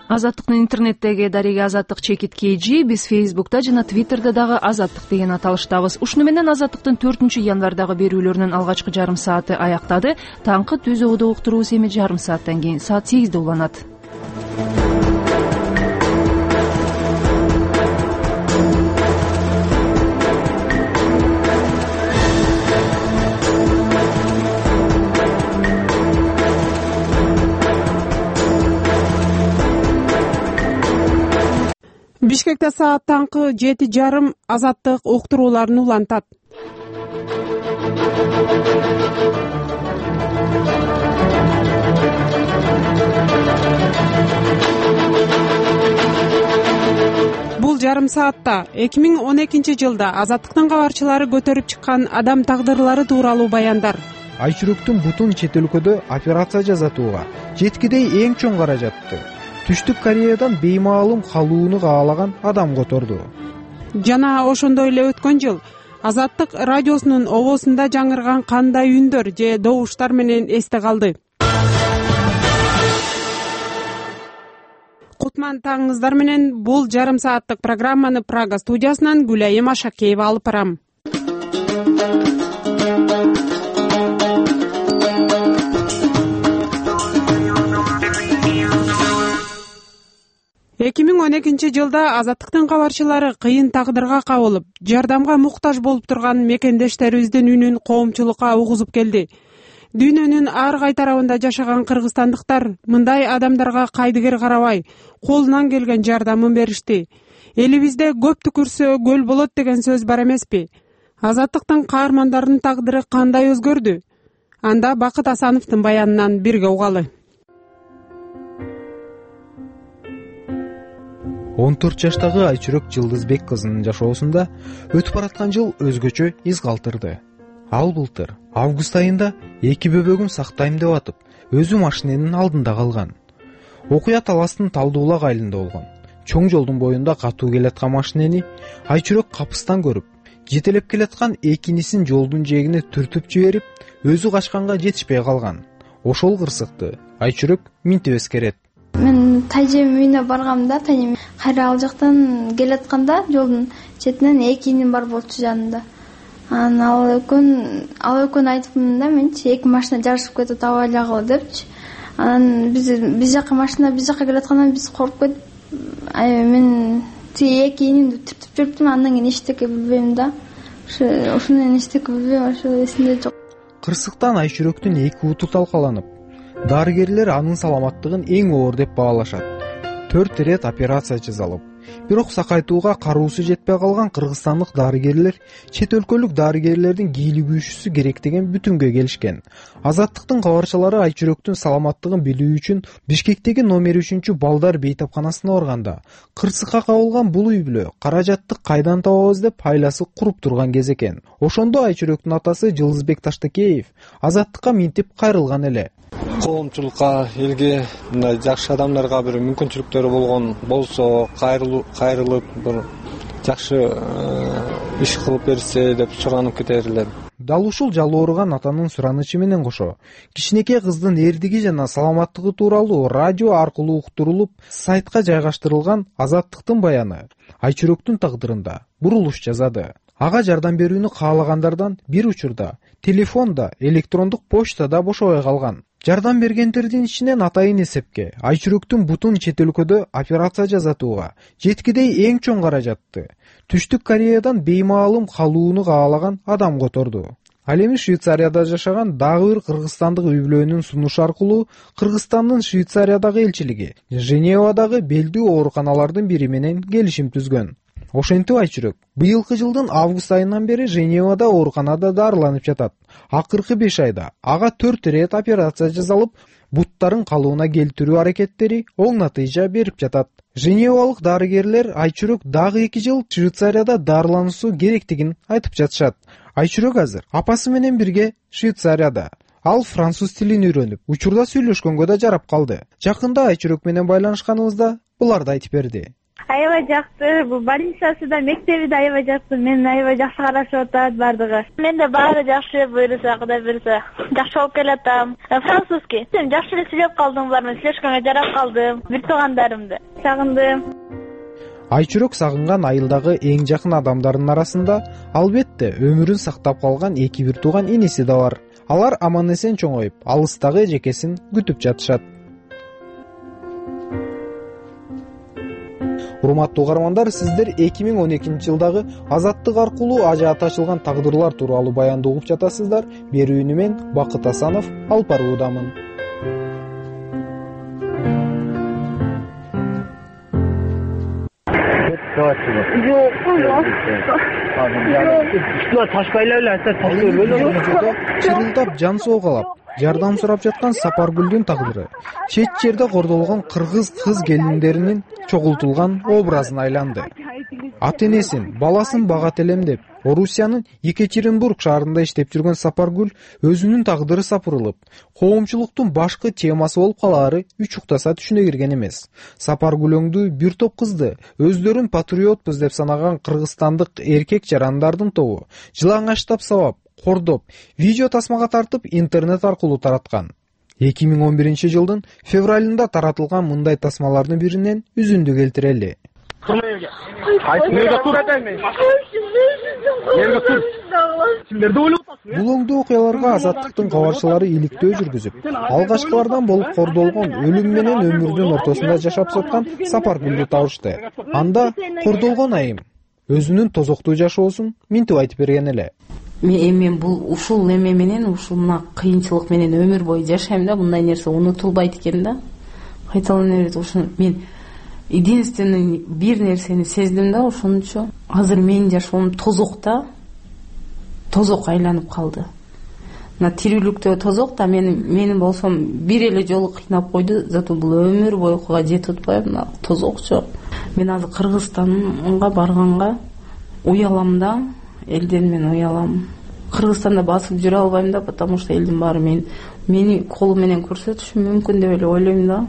Азаттыктын интернеттеги дареги Азаттык чекит KG, биз Фейсбукта жана Твиттерде дагы Азаттык деген аталыштабыз. Ушуну менен Азаттыктын 4-январдагы берүүлөрүнүн алгачкы жарым сааты аяктады. Таңкы түз ободо уктуруусу эми жарым сааттан кийин саат 8де уланат. Бишкекте саат таңкы 7:30 Азаттык уктурууларын улантат. Бул жарым саатта 2012-жылда Азаттыктын кабарчылары көтөрүп чыккан адам тагдырлары тууралуу баяндар. Айчүрөктүн бутун чет өлкөдө операция жасатууга жеткидей эң чоң каражатты Түштүк Кореядан беймаалым калууну каалаган адам которду. Жана ошондой эле өткөн жыл Азаттык радиосунун обосунда жаңырган кандай үндөр же добуштар менен эсте калды. Кутман таңыңыздар менен бул жарым сааттык программаны Прага студиясынан Гүлайым Ашакеева алып барам. 2012-жылда Азаттыктын кабарчылары кыйын тагдырга кабылып, жардамга муктаж болуп турган мекендештерибиздин үнүн коомчулукка угузуп келди. Дүйнөнүн ар кай тарабында жашаган кыргызстандыктар мындай адамдарга кайдыгер карабай, колунан келген жардамын беришти. Элибизде көп түкүрсө көл болот деген сөз бар эмеспи? Азаттыктын каармандарынын тагдыры кандай өзгөрдү? Анда Бакыт Асановдун баянынан бирге угалы. 14 жаштагы Айчүрөк Жылдызбек кызынын жашоосунда өтүп бараткан жыл өзгөчө из калтырды. Ал былтыр август айында эки бөбөгүн сактайм деп атып, өзү машиненин алдында калган. Окуя таластын Талдуулак айылында болгон. Чоң жолдун боюнда катуу келаткан машинени Айчүрөк капыстан көрүп, жетелеп келаткан экинисин жолдун жээгине түртүп жиберип, өзү качканга жетишпей калган. Ошол кырсыкты Айчүрөк минтип эскерет. Мен тайжем үйүнө баргамда, тайжем кайра ал жактан келатканда жолдун четинен экинин бар болчу жанында. Ал экөөнү айтыпмын да, менчи эки машина жарышып кетип аба жагы депчи. Анан биз жака машина биз жака келаткандан биз коркуп кетип, мен тиги экиниңди түртүп жүрүптүм, андан кийин эчтеке билбейм да. Ошондон эчтеке билбейм, ошо эсимде жок. Кырсыктан Айчүрөктүн эки уту талкаланып, дарыгерлер анын саламаттыгын эң оор деп баалашат. 4 рет операция жасалып, бирок сакайтууга кароосу жетпей калган кыргызстандык дарыгерлер чет өлкөлүк дарыгерлердин кийлигүүчүсү керек деген бүтүнгө келишкен. Азаттыктын кабарчылары Айчүрөктүн саламаттыгын билүү үчүн Бишкектеги номер 3 балдар бейтапканасына барганда, кырсыкка кабылган бул үй бүлө каражатты кайдан табабыз деп айласы куруп турган кез экен. Ошондо Айчүрөктүн атасы Жылдызбек Таштакеев Азаттыкка минтип кайрылган эле. Коомчулукка, элге мындай жакшы адамдарга бир мүмкүнчүлүктөрү болгон болсо, кайрылып бир жакшы иш кылып берсе деп суранып кетер элем. Дал ушул жалооруган атанын суранычы менен кошо, кичинекей кыздын эрдиги жана саламаттыгы тууралуу радио аркылуу уктурулуп, сайтка жайгаштырылган Азаттыктын баяны Айчүрөктүн тагдырында бурулуш жасады. Ага жардам берүүнү каалагандардан бир учурда телефонда, электрондук почтада бошобой калган. Жардам бергендердин ичинен атайын эсепке Айчүрөктүн бутун чет өлкөдө операция жасатууга жеткидей эң чоң каражатты Түштүк Кореядан беймаалым калууну каалаган адам которду. Ал эми Швейцарияда жашаган дагы бир кыргызстандык үй бүлөнүн сунушу аркылуу Кыргызстандын Швейцариядагы элчилиги Женевадагы белдүү ооруканалардын бири менен келишим түзгөн. Ошентип Айчүрөк быйылкы жылдын август айынан бери Женевада ооруканада дарыланып жатат. Акыркы 5 айда ага 4 рет операция жасалып, буттарын калууна келтирүү аракеттери оң натыйжа берип жатат. Женевалык дарыгерлер Айчүрөк дагы 2 жыл Швейцарияда дарылануусу керектигин айтып жатышат. Айчүрөк азыр апасы менен бирге Швейцарияда. Ал француз тилин үйрөнүп, учурда сүйлөшкөнгө да жарап калды. Жакында Айчүрөк менен байланышканыбызда буларды айтып берди. Аябай жакты. Бул больницасы да, мектеби да аябай жакты. Мени аябай жакшы карашып атат бардыгы. Менде баары жакшы, буйруса, Кудай буйруса. Жакшы болуп келатам. Французский. Мен жакшы эле сүйлөп калдым буларны, сүйлөшкөнгө жарап калдым. Бир туугандарымды сагындым. Айчүрөк сагынган айылдагы эң жакын адамдардын арасында албетте өмүрүн сактап калган эки бир тууган иниси да бар. Алар аман эсен чоңоюп, алыстагы эжекесин күтүп жатышат. Урматтуу угармандар, сиздер 2012-жылдагы Азаттык аркылуу ажаат ачылган тагдырлар тууралуу баянды угуп жатасыздар. Берүүнү мен Бакыт Асанов алып баруудамын. Чырылдап жан соогалап жардам сурап жаткан Сапаргүлдүн тагдыры чет жерде кордолгон кыргыз кыз келиндеринин чогултулган образына айланды. Ата-энесин, баласын багат элем деп Орусиянын Екатеринбург шаарында иштеп жүргөн Сапаргүл өзүнүн тагдыры сапырылып, коомчулуктун башкы темасы болуп калаары үч уктаса түшүнө кирген эмес. Сапаргүл өңдүү бир топ кызды өздөрүн патриотпуз деп санаган кыргызстандык эркек жарандардын тобу жылаңачтап сабап, кордоп, видео тасмага тартып интернет аркылуу тараткан. 2011-жылдын февралында таратылган мындай тасмалардын биринен үзүндү келтирели. Бул оңдуу окуяларга Азаттыктын кабарчылары иликтөө жүргүзүп, алгачкылардан болуп кордолгон өлүм менен өмүрдүн ортосунда жашап жаткан Сапаргүлдү табышты. Анда кордолгон айым өзүнүн тозоктуу жашоосун минтип айтып берген эле. Мен бул ушул неме менен, ушул мына кыйынчылык менен өмүр бою жашайм да, мындай нерсе унутулбайт экен да. Кайталана ушуну мен единственный бир нерсени сездим да, ошончо азыр менин жашоом тозокта, тозок айланып калды. Мына тирүүлүктө тозок да, мени болсом бир эле жолу кыйнап койду, зато бул өмүр бою окууга жетип атпайбы, мына тозокчу. Мен азыр Кыргызстанга барганга уялам да, элден мен уялам. Кыргызстанда басып жүрө албайм да, потому что элдин баары мени колу менен көрсөтүшү мүмкүн деп эле ойлойм да.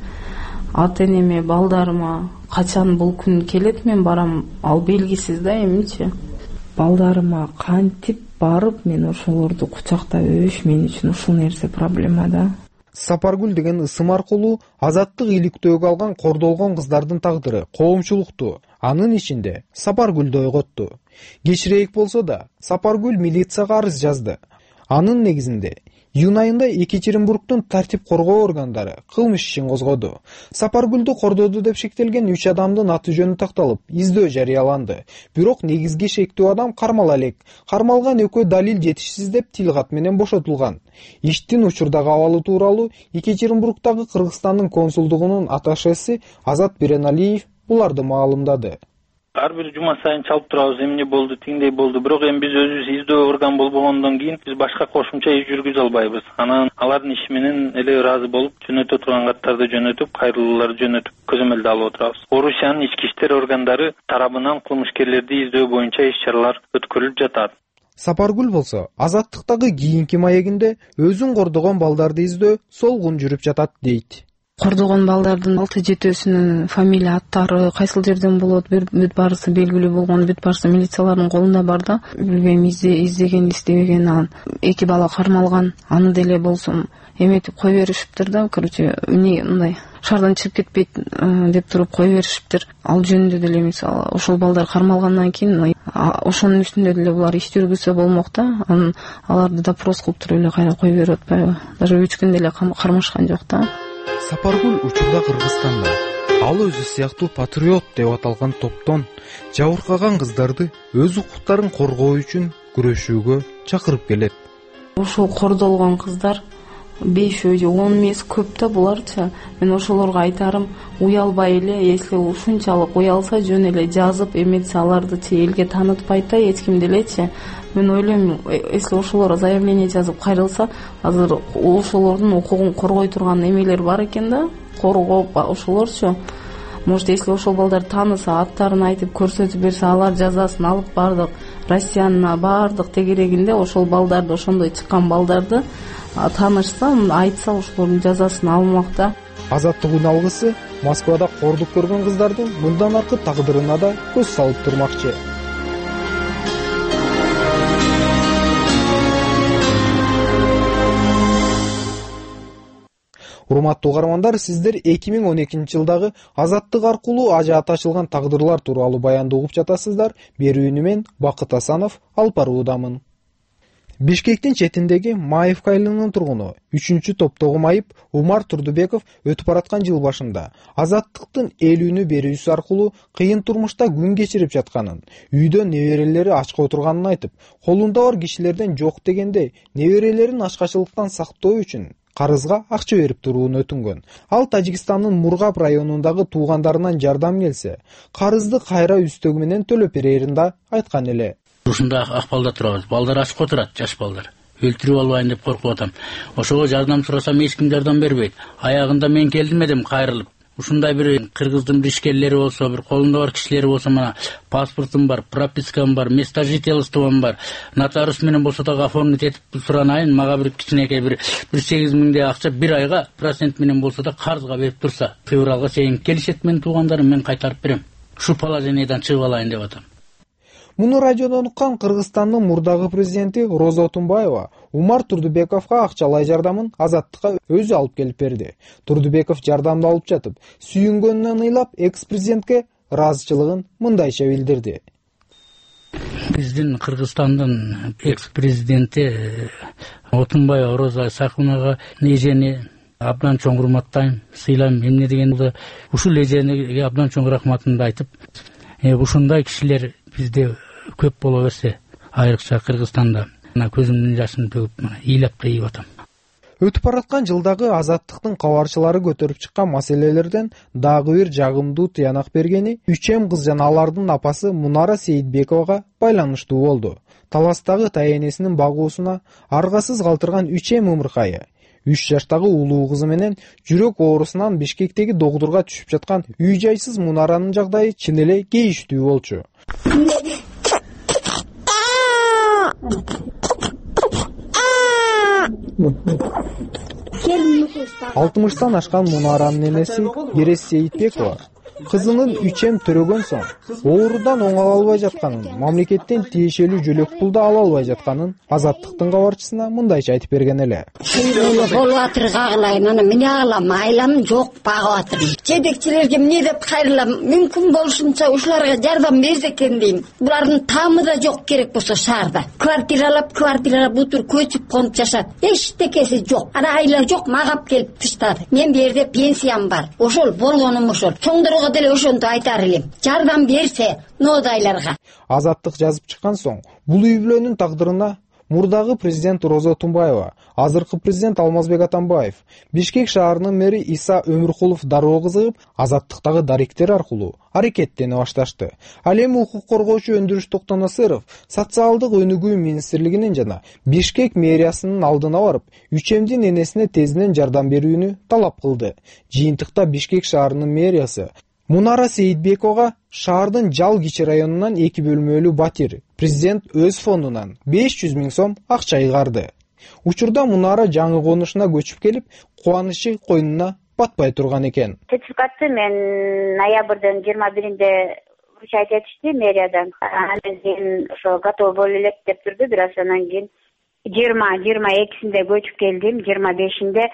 Ата-энеме, балдарыма качан бул күн келет мен барам, ал белгисиз да эмичи. Балдарыма кантип барып мен ошолорду кучактап өбүш мен үчүн ушул нерсе проблема да. Сапаргүл деген ысым аркылуу азаттык иликтөөгө алган кордолгон кыздардын тагдыры коомчулукту, анын ичинде Сапаргүлдү ойготту. Кечирээк болсо да Сапаргүл милицияга арыз жазды. Анын негизинде июнь айында Екатеринбургдун тартип коргоо органдары кылмыш ишин козгоду. Сапаргүлдү кордоду деп шектелген 3 адамдын аты жөнү такталып, издөө жарыяланды. Бирок негизги шектүү адам кармала элек. Кармалган экөө далил жетишсиз деп тил кат менен бошотулган. Иштин учурдагы абалы тууралуу Екатеринбургдагы Кыргызстандын консулдугунун атташеси Азат Биреналиев буларды маалымдады. Ар бир жума сайын чалып турабыз, эмне болду, тиңдей болду. Бирок эми биз өзүбүз издөө орган болбогондон кийин биз башка кошумча иш жүргүзө албайбыз. Анан алардын иши менен эле ыраазы болуп, жөнөтө турган каттарды жөнөтүп, кайрылууларды жөнөтүп көзөмөлдө алып отурабыз. Орусиянын ички иштер органдары тарабынан кылмышкерлерди издөө боюнча иш чаралар өткөрүлүп жатат. Сапаргүл болсо Азаттыктагы кийинки маегинде өзүн кордогон балдарды издөө солгун жүрүп жатат дейт. Кордогон балдардын 6-7-өсүнүн фамилия аттары кайсыл жерден болот, бүт баарысы белгилүү болгон, бүт баарысы милициялардын колунда бар да. Билбейм, издеген, издебеген, анан эки бала кармалган, аны деле болсом эметип кой беришиптир да. Короче, мындай шаардан чыгып кетпейт деп туруп кой беришиптир. Ал жөнүндө деле мисалы ошол балдар кармалгандан кийин ошонун үстүндө деле булар иш жүргүзсө болмок да. Анан аларды допрос кылып туруп эле кайра кой берип атпайбы? Даже 3 күн деле кармашкан жок да. Сапаргүл учурда Кыргызстанда ал өзү сыяктуу патриот деп аталган топтон жабыркаган кыздарды өз укуктарын коргоо үчүн күрөшүүгө чакырып келет. Ошол кордолгон кыздар 5 же 10 эмес көп да буларчы. Мен ошолорго айтарым, уялбай эле, если ушунчалык уялса жөн эле жазып эметсе алардычы элге таанытпайт да эч ким делечи. Мен ойлойм, если ошолор заявление жазып кайрылса, азыр ошолордун укугун коргой турган эмелер бар экен да, коргоп ошолорчу. Может, если ошол балдар тааныса, аттарын айтып көрсөтүп берсе, алар жазасын алып бардык, Россиянын бардык тегерегинде ошол балдарды, ошондой чыккан балдарды таанышса, айтса ошолордун жазасын алмак да. Азаттык үн алгысы Москвада кордук көргөн кыздардын мындан аркы тагдырына да көз салып турмакчы. Урматтуу угармандар, сиздер 2012 жылдагы Азаттык аркылуу ажаат ачылган тагдырлар тууралуу баянды угуп жатасыздар. Берүүнү мен Бакыт Асанов алып баруудамын. Бишкектин четиндеги Маевка айылынын тургуну 3-топтогу майып Умар Турдубеков өтүп бараткан жыл башында азаттыктын элүүнү берүүсү аркылуу кыйын турмушта күн кечирип жатканын, үйдө неберелери ачка отурганын айтып, колунда бар кишилерден жок дегенде неберелерин ачкачылыктан сактоо үчүн карызга акча берип туруун өтүнгөн. Ал Тажикстандын Мургап районундагы туугандарынан жардам келсе, карызды кайра үстөгү менен төлөп берерин да айткан эле. Ушундай акпалда турабыз. Балдар ачка отурат, жаш балдар. Өлтүрүп албайын деп коркуп атам. Ошого жардам сурасам эч ким жардам бербейт. Аягында мен келдим эдим кайрылып. Ушундай бир кыргыздын бир ишкерлери болсо, бир колунда бар кишилери болсо, мына паспортум бар, пропискам бар, место жительством бар. Нотариус менен болсо да оформить этип суранайын, мага бир кичинекей бир 8 миңдей акча бир айга процент менен болсо да карызга берип турса, февралга чейин келишет менин туугандарым, мен кайтарып берем. Ушул положениядан чыгып алайын деп атам. Муну радиодон уккан Кыргызстандын мурдагы президенти Роза Отунбаева Умар Турдубековго акчалай жардамын Азаттыкка өзү алып келип берди. Турдубеков жардамды алып жатып, сүйүнгөнүнөн ыйлап экс-президентке ыраазычылыгын мындайча билдирди. Биздин Кыргызстандын экс-президенти Отунбаева Роза Сахуновага эжени абдан чоң урматтайм, сыйлайм. Эмне дегенде ушул эжениге абдан чоң рахматымды айтып, ушундай кишилер бизде көп боло берсе, айрыкча Кыргызстанда, көзүмдүн жашын төгүп, ыйлап кыйып атам. Өтүп бараткан жылдагы азаттыктын кабарчылары көтөрүп чыккан маселелерден дагы бир жагымдуу тыянак бергени 3 кыз жана алардын апасы Мунара Сейитбековага байланыштуу болду. Таластагы таянесинин багуусуна аргасыз калтырган 3 ымыркайы 3 жаштагы улуу кызы менен жүрөк оорусунан Бишкектеги догдурга түшүп жаткан үй жайсыз Мунаранын жагдайы чын эле кейиштүү болчу. 60-тан ашкан Мунаранын энеси Ерес Сейитбекова кызынын 3 төрөгөн соң оорудан оңала албай жатканын, мамлекеттен тиешелүү жөлөк пулду ала албай жатканын Азаттыктын кабарчысына мындайча айтып берген эле. Болуп атыр кагылайын, ана мен агалам, айлам жок, багып атыр. Жетекчилерге эмне деп кайрылам, мүмкүн болушунча ушуларга жардам берсе экен дейм. Булардын таамы да жок керек болсо шаарда. Квартиралап бутур көчүп конуп жашат. Эчтекеси жок. Ана айла жок, магап келип таштады. Мен бу жерде пенсиям бар. Ошол болгонум ошол. Чоңдорго деле ошонду айтар элем. Жардам берсе ноодайларга. Азаттык жазып чыккан соң бул үй бүлөнүн тагдырына мурдагы президент Роза Отунбаева, азыркы президент Алмазбек Атамбаев, Бишкек шаарынын мэри Иса Өмүркулов дароо кызыгып, Азаттыктагы даректер аркылуу аракеттене башташты. Ал эми укук коргоочу Өндүрүш Токтонасыров социалдык өнүгүү министрлигинин жана Бишкек мэриясынын алдына барып, үчемдин энесине тезинен жардам берүүнү талап кылды. Жыйынтыкта Бишкек шаарынын мэриясы Мунара Сейитбековага шаардын Жал кичи районунан 2 бөлмөлүү батир президент өз фондунан 500 000 сом акча ыйгарды. Учурда Мунара жаңы конушуна көчүп келип, кубанычы койнуна батпай турган экен. Сертификатты мен ноябрдын 21-нде уручайт этишти мэриядан. Анан кийин ошо готов боло элек деп турду, бирок андан кийин 22-синде көчүп келдим, 25-нде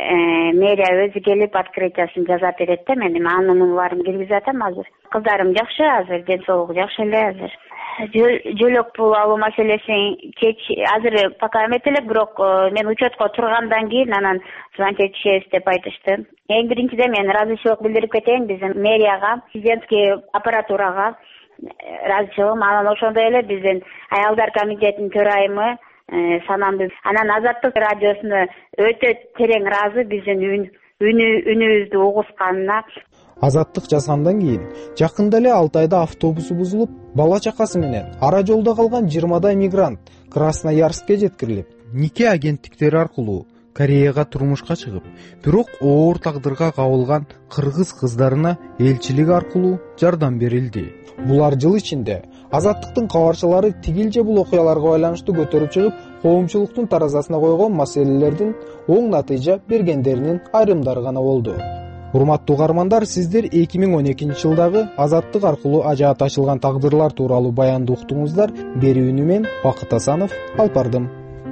мэрия өзү келип открытиясын жасап берет да, мен анын баарын киргизип атам азыр. Кыздарым жакшы азыр, ден соолугу жакшы эле азыр. Жөлөк пул алуу маселесин кеч азыр пока эмес эле, бирок мен учетко тургандан кийин анан звонить этишебиз деп айтышты. Эң биринчиден мен ыраазычылык билдирип кетейин биздин мэрияга, президентский аппаратурага ыраазычылыгым, анан ошондой эле биздин аялдар комитетинин төрайымы санамды. Анан Азаттык радиосуна өтө терең ыраазы биздин үнүбүздү угусканына. Азаттык жазгандан кийин жакында эле Алтайда автобусу бузулуп, бала чакасы менен ара жолдо калган 20дай мигрант Красноярскке жеткирилип, нике агенттиктери аркылуу Кореяга турмушка чыгып, бирок оор тагдырга кабылган кыргыз кыздарына элчилик аркылуу жардам берилди. Булар жыл ичинде Азаттыктын кабарчылары тигилже бул окуяларга байланыштуу көтөрүп чыгып, коомчулуктун таразасына койгон маселелердин оң натыйжа бергендеринин айрымдары гана болду. Урматтуу угармандар, сиздер 2012-жылдагы Азаттык аркылуу ажаат ачылган тагдырлар тууралуу баянды уктуңуздар. Берүүнү мен Бакыт Асанов алып бардым.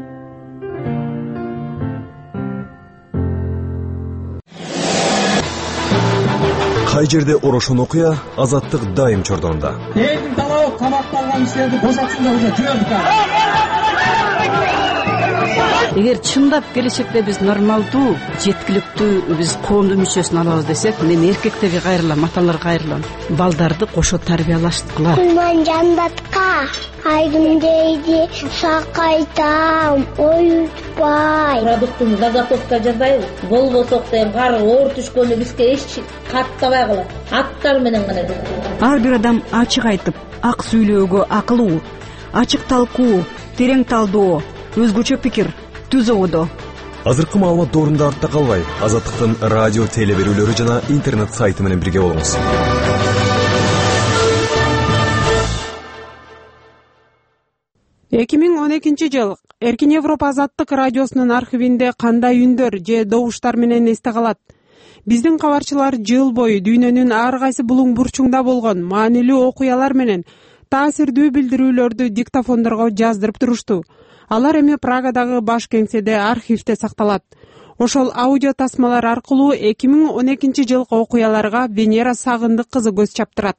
Кай жерде орошон окуя, Азаттык дайым чордонунда. Элдин талабы камакта алган кишилерди бошотсундар, уже жөнөдүк. Эгер чындап келечекте биз нормалдуу, жеткиликтүү биз коомдун мүчөсүн алабыз десек, мен эркектерге кайрылам, аталарга кайрылам. Балдарды кошо тарбиялаштыкыла. Кулман жандатка айдым дейди, сакайтам, оютпай. Продуктун заготовка жасайбыз. Болбосок да кар оор түшкөндө бизге эч каттабайгыла. Аттар менен гана. Ар бир адам ачык айтып, ак сүйлөөгө акылуу, ачык талкуу, терең талдоо, өзгөчө пикир түзө одо. Азыркы маалымат доорунда артта калбай, Азаттыктын радио телеберүүлөрү жана интернет сайты менен бирге болуңуз. 2012-жыл Эркин Европа Азаттык радиосунун архивинде кандай үндөр же добуштар менен эсте калат? Биздин кабарчылар жыл бою дүйнөнүн ар кайсы булуң бурчуңда болгон маанилүү окуялар менен таасирдүү билдирүүлөрдү диктофондорго жаздырып турушту. Алар эми Прагадагы баш кеңседе архивде сакталат. Ошол аудио тасмалар аркылуу 2012-жылкы окуяларга Венера Сагындык кызы көз чаптырат.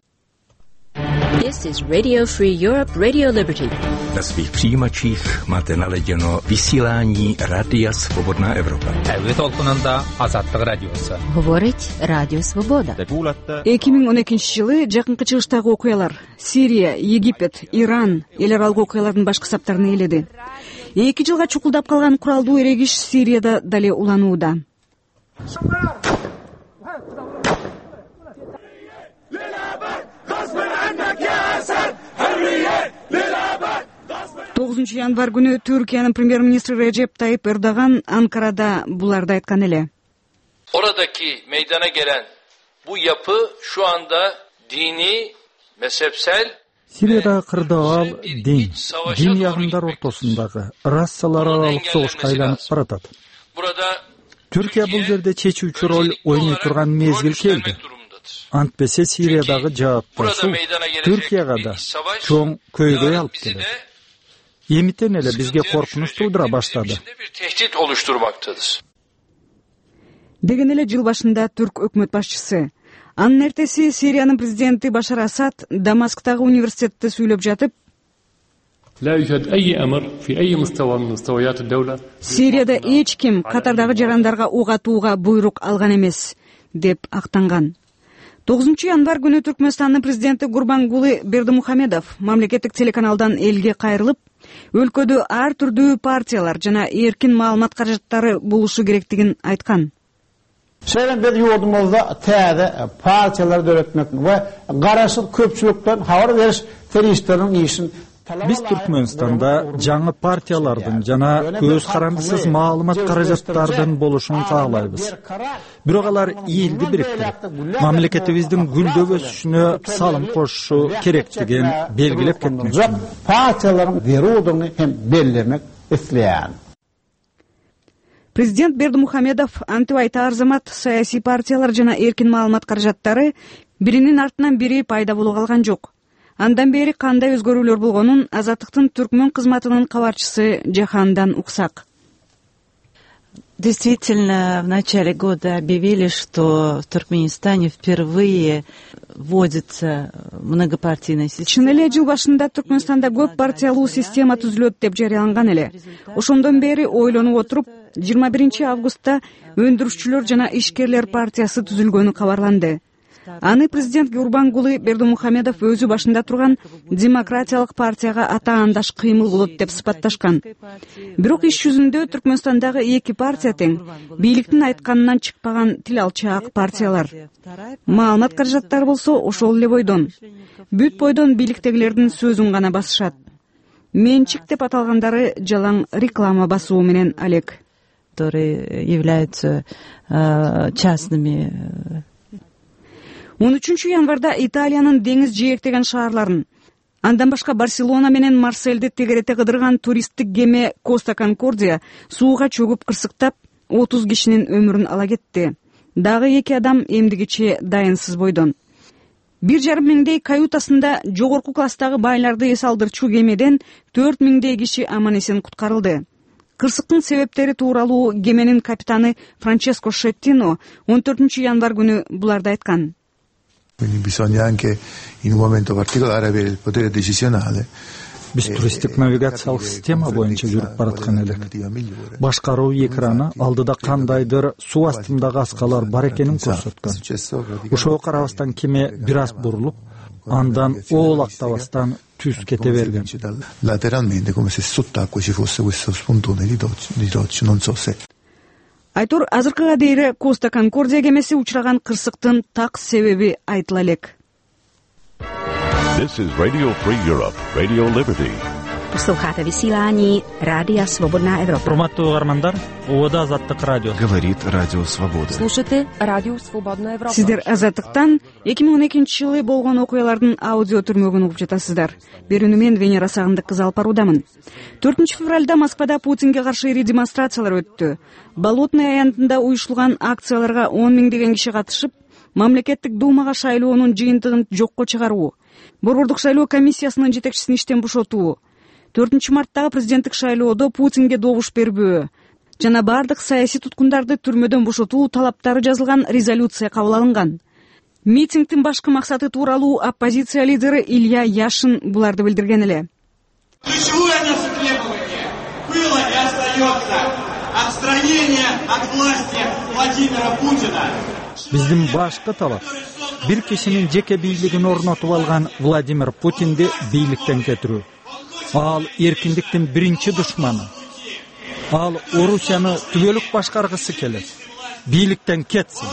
This is Radio Free Europe, Radio Liberty. Na svých přijímačích máte naladěno vysílání Rádia Svobodná Evropa. Әуе толқынында Азаттык радиосы. Говорить Радио Свобода. 2012-жылы жакынкы чыгыштагы окуялар Сирия, Египет, Иран эл аралык окуялардын башкы саптарын ээледи. 2 жылга чукулдап калган куралдуу эрегиш Сирияда дале уланууда. 9 январь күнү Türkiye'nin премьер-министри Recep Tayyip Erdoğan Ankara'da буларды айткан эле. Oradaki meydana gelen bu yapı şu anda dini, mezhepsel Сириядагы кырдаал дин ягындар ортосундагы расалар аралык согушка айланып баратат. Түркия бул жерде чечүүчү роль ойной турган мезгил келди. Антпесе Сириядагы жаапташуу Түркияга да чоң көйгөй алып келет. Эмитен эле бизге коркунуч туудура баштады. Деген эле жыл башында түрк өкмөт башчысы. Анын эртеси Сириянын президенти Башар Асад Дамасктагы университетте сүйлөп жатып, Сирияда эч ким Катардагы жарандарга ок атууга буйрук алган эмес деп актанган. 9 январь күнү Түркмөнстандын президенти Гурбангулы Бердимухамедов мамлекеттик телеканалдан элге кайрылып, өлкөдө ар түрдүү партиялар жана эркин маалымат каражаттары болушу керектигин айткан. Senin bir yurdumuzda teyze partiyaları öğretmek ve qarasız köpçülükten haber veriş teröristlerin işin. Биз Түркмөнстанда жаңы партиялардын жана көз карандысыз маалымат каражаттардын болушун каалайбыз. Бирок алар элди бириктирип, мамлекетибиздин гүлдөп өсүшүнө салым кошушу керектигин белгилеп кетмек. Партиялардын верудуну hem belirlemek isteyen. Президент Бердимухамедов антип айта арзамат саясий партиялар жана эркин маалымат каражаттары биринин артынан бири пайда боло калган жок. Андан бери кандай өзгөрүүлөр болгонун Азаттыктын түркмөн кызматынын кабарчысы Жахандан уксак. Действительно, в начале года объявили, что в Туркменистане впервые вводится многопартийная система. Чын эле жыл башында Түркмөнстанда көп партиялуу система түзүлөт деп жарыяланган эле. Ошондон бери ойлонуп отуруп, 21 августта өндүрүшчүлөр жана ишкерлер партиясы түзүлгөнү кабарланды. Аны президент Гурбангулы Бердимухамедов өзү башында турган демократиялык партияга атаандаш кыймыл болот деп сыпатташкан. Бирок иш жүзүндө Түркмөнстандагы эки партия тең, бийликтин айтканынан чыкпаган тил алчаак партиялар. Маалымат каражаттары болсо ошол эле бойдон. Бүт бойдон бийликтегилердин сөзүн гана басышат. Менчик деп аталгандары жалаң реклама басуу менен алек. Которые являются частными. 13 январда Италиянын деңиз жээктеген шаарларын, андан башка Барселона менен Марсельди тегерете кыдырган туристтик кеме Коста Конкордия сууга чөгүп кырсыктап 30 кишинин өмүрүн ала кетти. дагы 2 адам эмдигиче дайынсыз бойдон. 1,5 миңдей каютасында жогорку класстагы байларды эс алдырчу кемеден 4 миңдей киши аман эсен куткарылды. Кырсыктын себептери тууралуу кеменин капитаны Франческо Шеттино 14 январь күнү буларды айткан. Bisogna anche in un momento particolare avere il potere decisionale. Биз туристтик навигациялык система боюнча жүрүп бараткан элек. Башкаруу экраны алдыда кандайдыр суу астындагы аскалар бар экенин көрсөткөн. Ошого карабастан кеме бир аз бурулуп, андан оолактабастан түз кете берген. Lateralmente come se sott'acqua ci fosse questo spuntone di roccia, non so se. Айтор азыркыга дейре Коста Конкордия кемеси учураган кырсыктын так себеби айтыла элек. This is Radio Free Europe, Radio Liberty. Слушате висилани Радио Свободна Европа. Урматтуу угармандар, Обода Азаттык радио. Говорит Радио Свобода. Слушате Радио Свободна Европа. Сиздер Азаттыктан 2012-жылы болгон окуялардын аудио түрмөгүн угуп жатасыздар. Берүүнү мен Венера Сагындык кызы алып баруудамын. 4 февралда Москвада Путинге каршы ири демонстрациялар өттү. Болотный аянтында уюштурулган акцияларга 10 миңдеген киши катышып, мамлекеттик думага шайлоонун жыйынтыгын жокко чыгаруу, Борбордук шайлоо комиссиясынын жетекчисин иштен бошотуу, 4 марттагы президенттик шайлоодо Путинге добуш бербөө жана бардык саясий туткундарды түрмөдөн бошотуу талаптары жазылган резолюция кабыл алынган. Митингдин башкы максаты тууралуу оппозиция лидери Илья Яшин буларды билдирген эле. Ключевое наше требование было и остается отстранение от власти Владимира Путина. Биздин башкы талап бир кишинин жеке бийлигин орнотуп алган Владимир Путинди бийликтен кетирүү. Ал эркиндиктин биринчи душманы. Ал Орусияны түгөлүк башкаргысы келет. Бийликтен кетсин.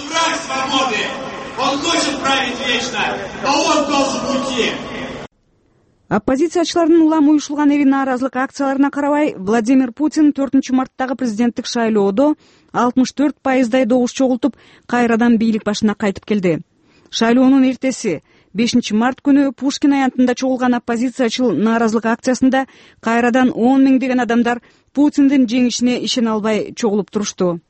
Он хочет править вечно, а он должен уйти. Оппозициячылардын улам уюшулган ири нааразылык акцияларына карабай, Владимир Путин 4 марттагы президенттик шайлоодо 64% добуш чогултуп, кайрадан бийлик башына кайтып келди. Шайлоонун эртеси 5 март күнү Пушкин аянтында чогулган оппозициячыл нааразылык акциясында кайрадан 10 миңдеген адамдар Путиндин жеңишине ишене албай чогулуп турушту.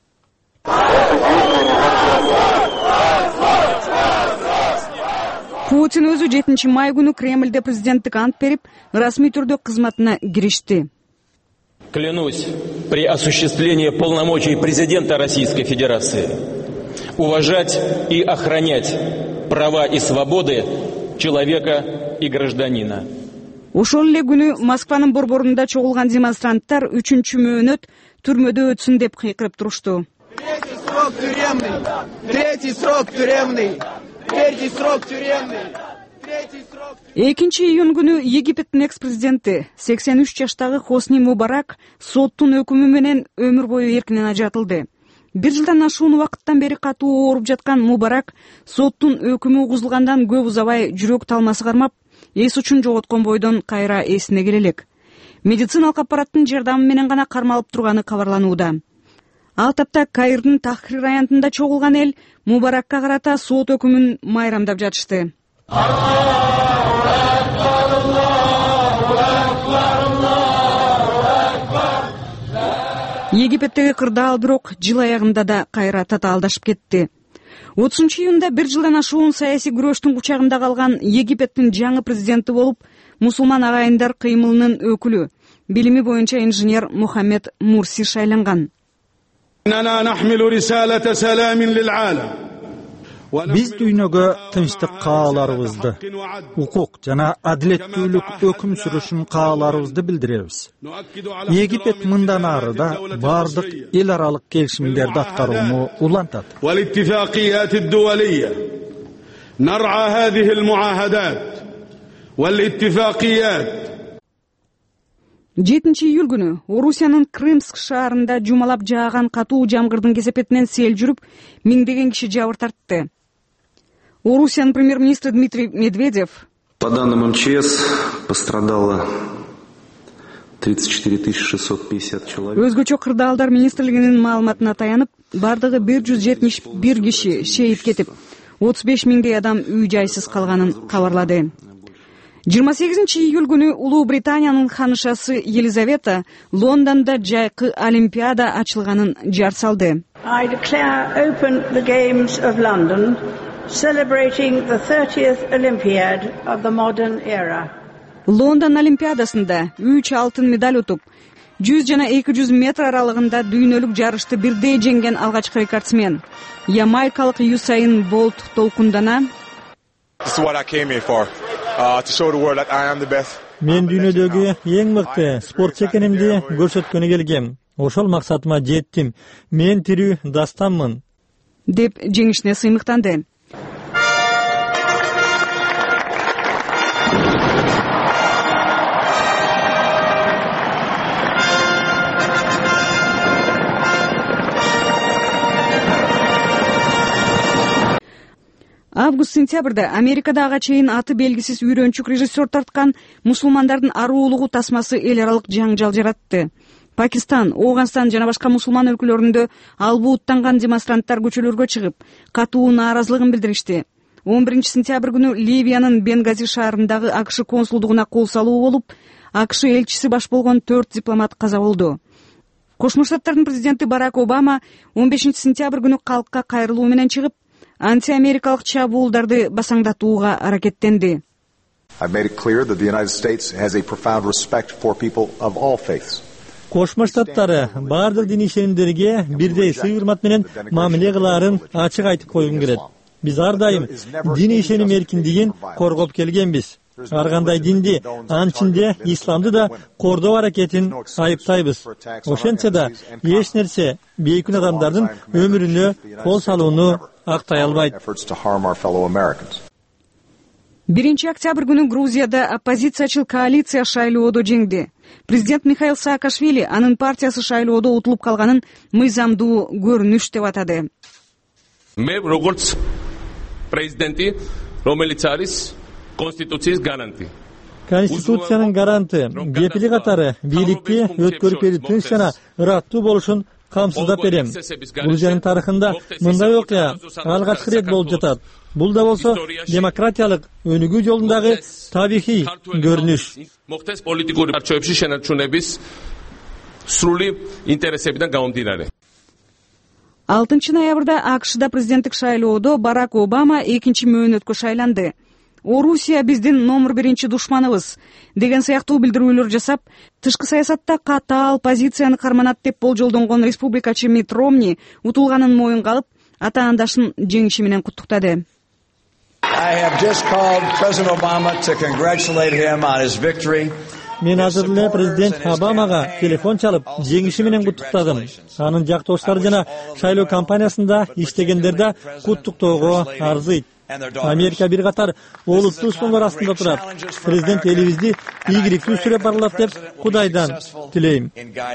Путин өзү 7 май күнү Кремльде президенттик ант берип, расмий түрдө кызматына киришти. Клянусь при осуществлении полномочий президента Российской Федерации уважать и охранять права и свободы человека и гражданина. Ошол эле күнү Москванын борборунда чогулган демонстранттар 3-мөөнөт түрмөдө өтсүн деп кыйкырып турушту. Третий срок тюремный. Третий срок тюремный. Третий срок тюремный. 2 июнь күнү Египеттин экс-президенти 83 жаштагы Хосни Мубарак соттун өкүмү менен өмүр бою эркинен ажыратылды. 1 жылдан ашуун убакыттан бери катуу ооруп жаткан Мубарак соттун өкүмү угузулгандан көп узабай жүрөк талмасы кармап, эс учун жоготкон бойдон кайра эсине келе элек. Медициналык аппараттын жардамы менен гана кармалып турганы кабарланууда. Ал тапта Каирдин Тахрир аянтында чогулган эл Мубаракка карата сот өкүмүн майрамдап жатышты. Египеттеги кырдаал бирок жыл аягында да кайра татаалдашып кетти. 30 июнда 1 жылдан ашуун саясий күрөштүн кучагында калган Египеттин жаңы президенти болуп, мусулман агайындар кыймылынын өкүлү, билими боюнча инженер Мухаммед Мурси шайланган. Биз дүйнөгө тынчтык кааларыбызды, укук жана адилеттүүлүк өкүм сүрүшүн кааларыбызды билдиребиз. Египет мындан ары да бардык эл аралык келишимдерди аткарууну улантат. 7 июль күнү Орусиянын Крымск шаарында жумалап жааган катуу жамгырдын кесепетинен сел жүрүп, миңдеген киши жабыр тартты. Орусиянын премьер-министри Дмитрий Медведев: По данным МЧС пострадало 34 650 человек. Өзгөчө кырдаалдар министрлигинин маалыматына таянып, бардыгы 171 киши шейит кетип, 35 миңдей адам үй жайсыз калганын кабарлады. 28 июль күнү Улуу Британиянын ханышасы Елизавета Лондонда жайкы Олимпиада ачылганын жар салды. I declare open the Games of London, celebrating the 30th Olympiad of the modern era. Лондон Олимпиадасында 3 алтын медаль утуп, 100 жана 200 метр аралыгында дүйнөлүк жарышты бирдей жеңген алгачкы рекордсмен ямайкалык Юсейн Болт толкундана. Мен дүйнөдөгү эң мыкты спортчу экенимди көрсөткөнү келгем. Ошол максатыма жеттим. Мен тирүү дастанмын, деп жеңишине сыймыктанды. Август-сентябрда Америкада ага чейин аты белгисиз үйрөнчүк режиссер тарткан мусулмандардын аруулугу тасмасы эл аралык жаңжал жаратты. Пакистан, Ооганстан жана башка мусулман өлкөлөрүндө албууттанган демонстранттар көчөлөргө чыгып, катуу нааразылыгын билдиришти. 11-сентябрь күнү Ливиянын Бенгази шаарындагы АКШ консулдугуна кол салуу болуп, АКШ элчиси баш болгон 4 дипломат каза болду. Кошмо Штаттардын президенти Барак Обама 15-сентябрь күнү калкка кайрылуу менен чыгып, антиамерикалык чабуулдарды басаңдатууга аракеттенди. Кошмо Штаттары бардык дин ишенимдерге бирдей сый-урмат менен мамиле кылаарын ачык айтып койгум келет. Биз ар дайым дин ишеним эркиндигин коргоп келгенбиз. Ар кандай динди, анчинде исламды да кордоо аракетин айыптайбыз. Ошентсе да эч нерсе бейкүн адамдардын өмүрүнө кол салууну актай албайт. 1-октябрь күнү Грузияда оппозициячыл коалиция шайлоодо жеңди. Президент Михаил Саакашвили анын партиясы шайлоодо утулуп калганын мыйзамдуу көрүнүш деп атады. Мен როგორც президенти, რომელიც არის конституцияс гаранти. Конституциянын гаранты кепили катары бийликти өткөрүп тынч жана ыраттуу болушун камсыздап берем. Грузиянын тарыхында мындай окуя алгачкы ирет болуп жатат. Бул да болсо демократиялык өнүгүү жолундагы табигый көрүнүш. Моктес политикур арчоепши шенарчунебис срули интересебиден гамдирare. 6 ноябрда АКШда президенттик шайлоодо Барак Обама 2 мөөнөткө шайланды. Орусия биздин номер 1 душманыбыз деген сыяктуу билдирүүлөр жасап, тышкы саясатта катаал позицияны карманат деп болжолдонгон республикачы Митт Ромни утулганын моюнга алып, ата-андашын жеңиши менен куттуктады. Мен азыр эле президент Обамага телефон чалып, жеңиши менен куттуктадым. Анын жактоштары жана шайлоо кампаниясында иштегендер да куттуктоого арзыйт. Америка бир катар олуттуу устуңдар астында турат. Президент элибизди ийгиликтүү сүрөп барлап деп Кудайдан тилейм.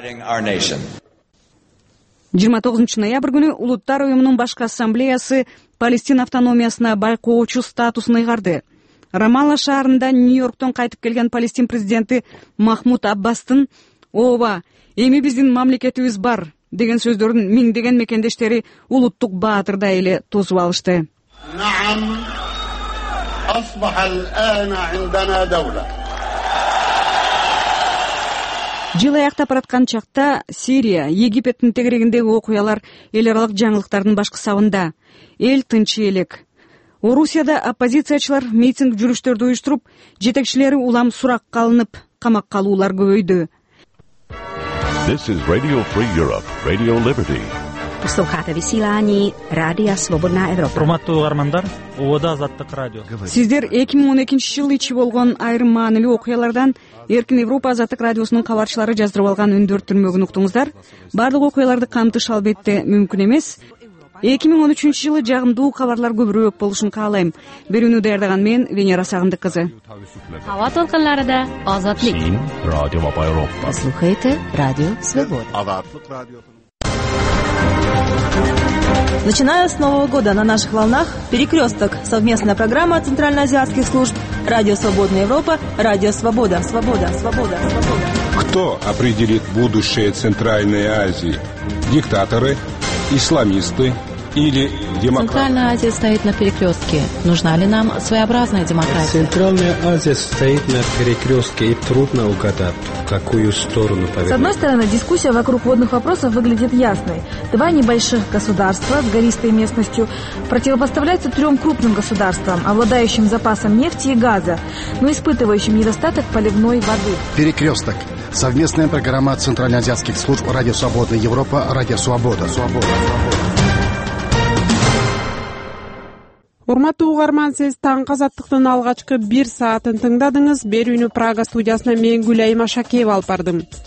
29 ноябрь күнү Улуттар уюмунун башкы ассамблеясы Палестина автономиясына байкоочу статусун ыйгарды. Рамалла шаарында Нью-Йорктон кайтып келген Палестин президенти Махмуд Аббастын "Ооба, эми биздин мамлекетибиз бар" деген сөздөрүн миңдеген мекендештери улуттук баатырдай эле тосуп алышты. نعم أصبح الآن عندنا دولة. Жыл аяктап бараткан чакта Сирия, Египеттин тегерегиндеги окуялар эл аралык жаңылыктардын башкы сабында. Эл тынч элек. Орусияда оппозициячылар митинг жүрүштөрдү уюштуруп, жетекчилери улам суракка алынып, камакка алуулар көбөйдү. This is Radio Free Europe, Radio Liberty. Posloucháte vysílání Rádia Svobodná Evropa. Урматтуу угармандар, Обода Азаттык радио. Сиздер 2012-жыл ичи болгон айрым маанилүү окуялардан Эркин Европа Азаттык радиосунун кабарчылары жаздырып алган үндөр түрмөгүн уктуңуздар. Бардык окуяларды камтыш албетте мүмкүн эмес. 2013-жылы жагымдуу кабарлар көбүрөөк болушун каалайм. Берүүнү даярдаган мен Венера Сагындык кызы. Hava толкынларында Азаттык. Радио Европа. Слушайте Радио Свобода. Азаттык радио. Начиная с Нового года на наших волнах «Перекресток» — совместная программа центральноазиатских служб «Радио Свободная Европа», «Радио Свобода». Свобода, свобода, свобода. Кто определит будущее Центральной Азии? Диктаторы, исламисты или демократия? Центральная Азия стоит на перекрестке. Нужна ли нам своеобразная демократия? Центральная Азия стоит на перекрестке, и трудно угадать, в какую сторону повернуть. С одной стороны, дискуссия вокруг водных вопросов выглядит ясной. Два небольших государства с гористой местностью противопоставляются трем крупным государствам, обладающим запасом нефти и газа, но испытывающим недостаток поливной воды. Перекресток. Совместная программа центральноазиатских служб «Радио Свободная Европа», «Радио Свобода». Урматтуу угарман, сиз таңкы азаттыктын алгачкы 1 саатын тыңдадыңыз. Берүүнү Прага студиясына мен Гүлайым Ашакеева алып бардым.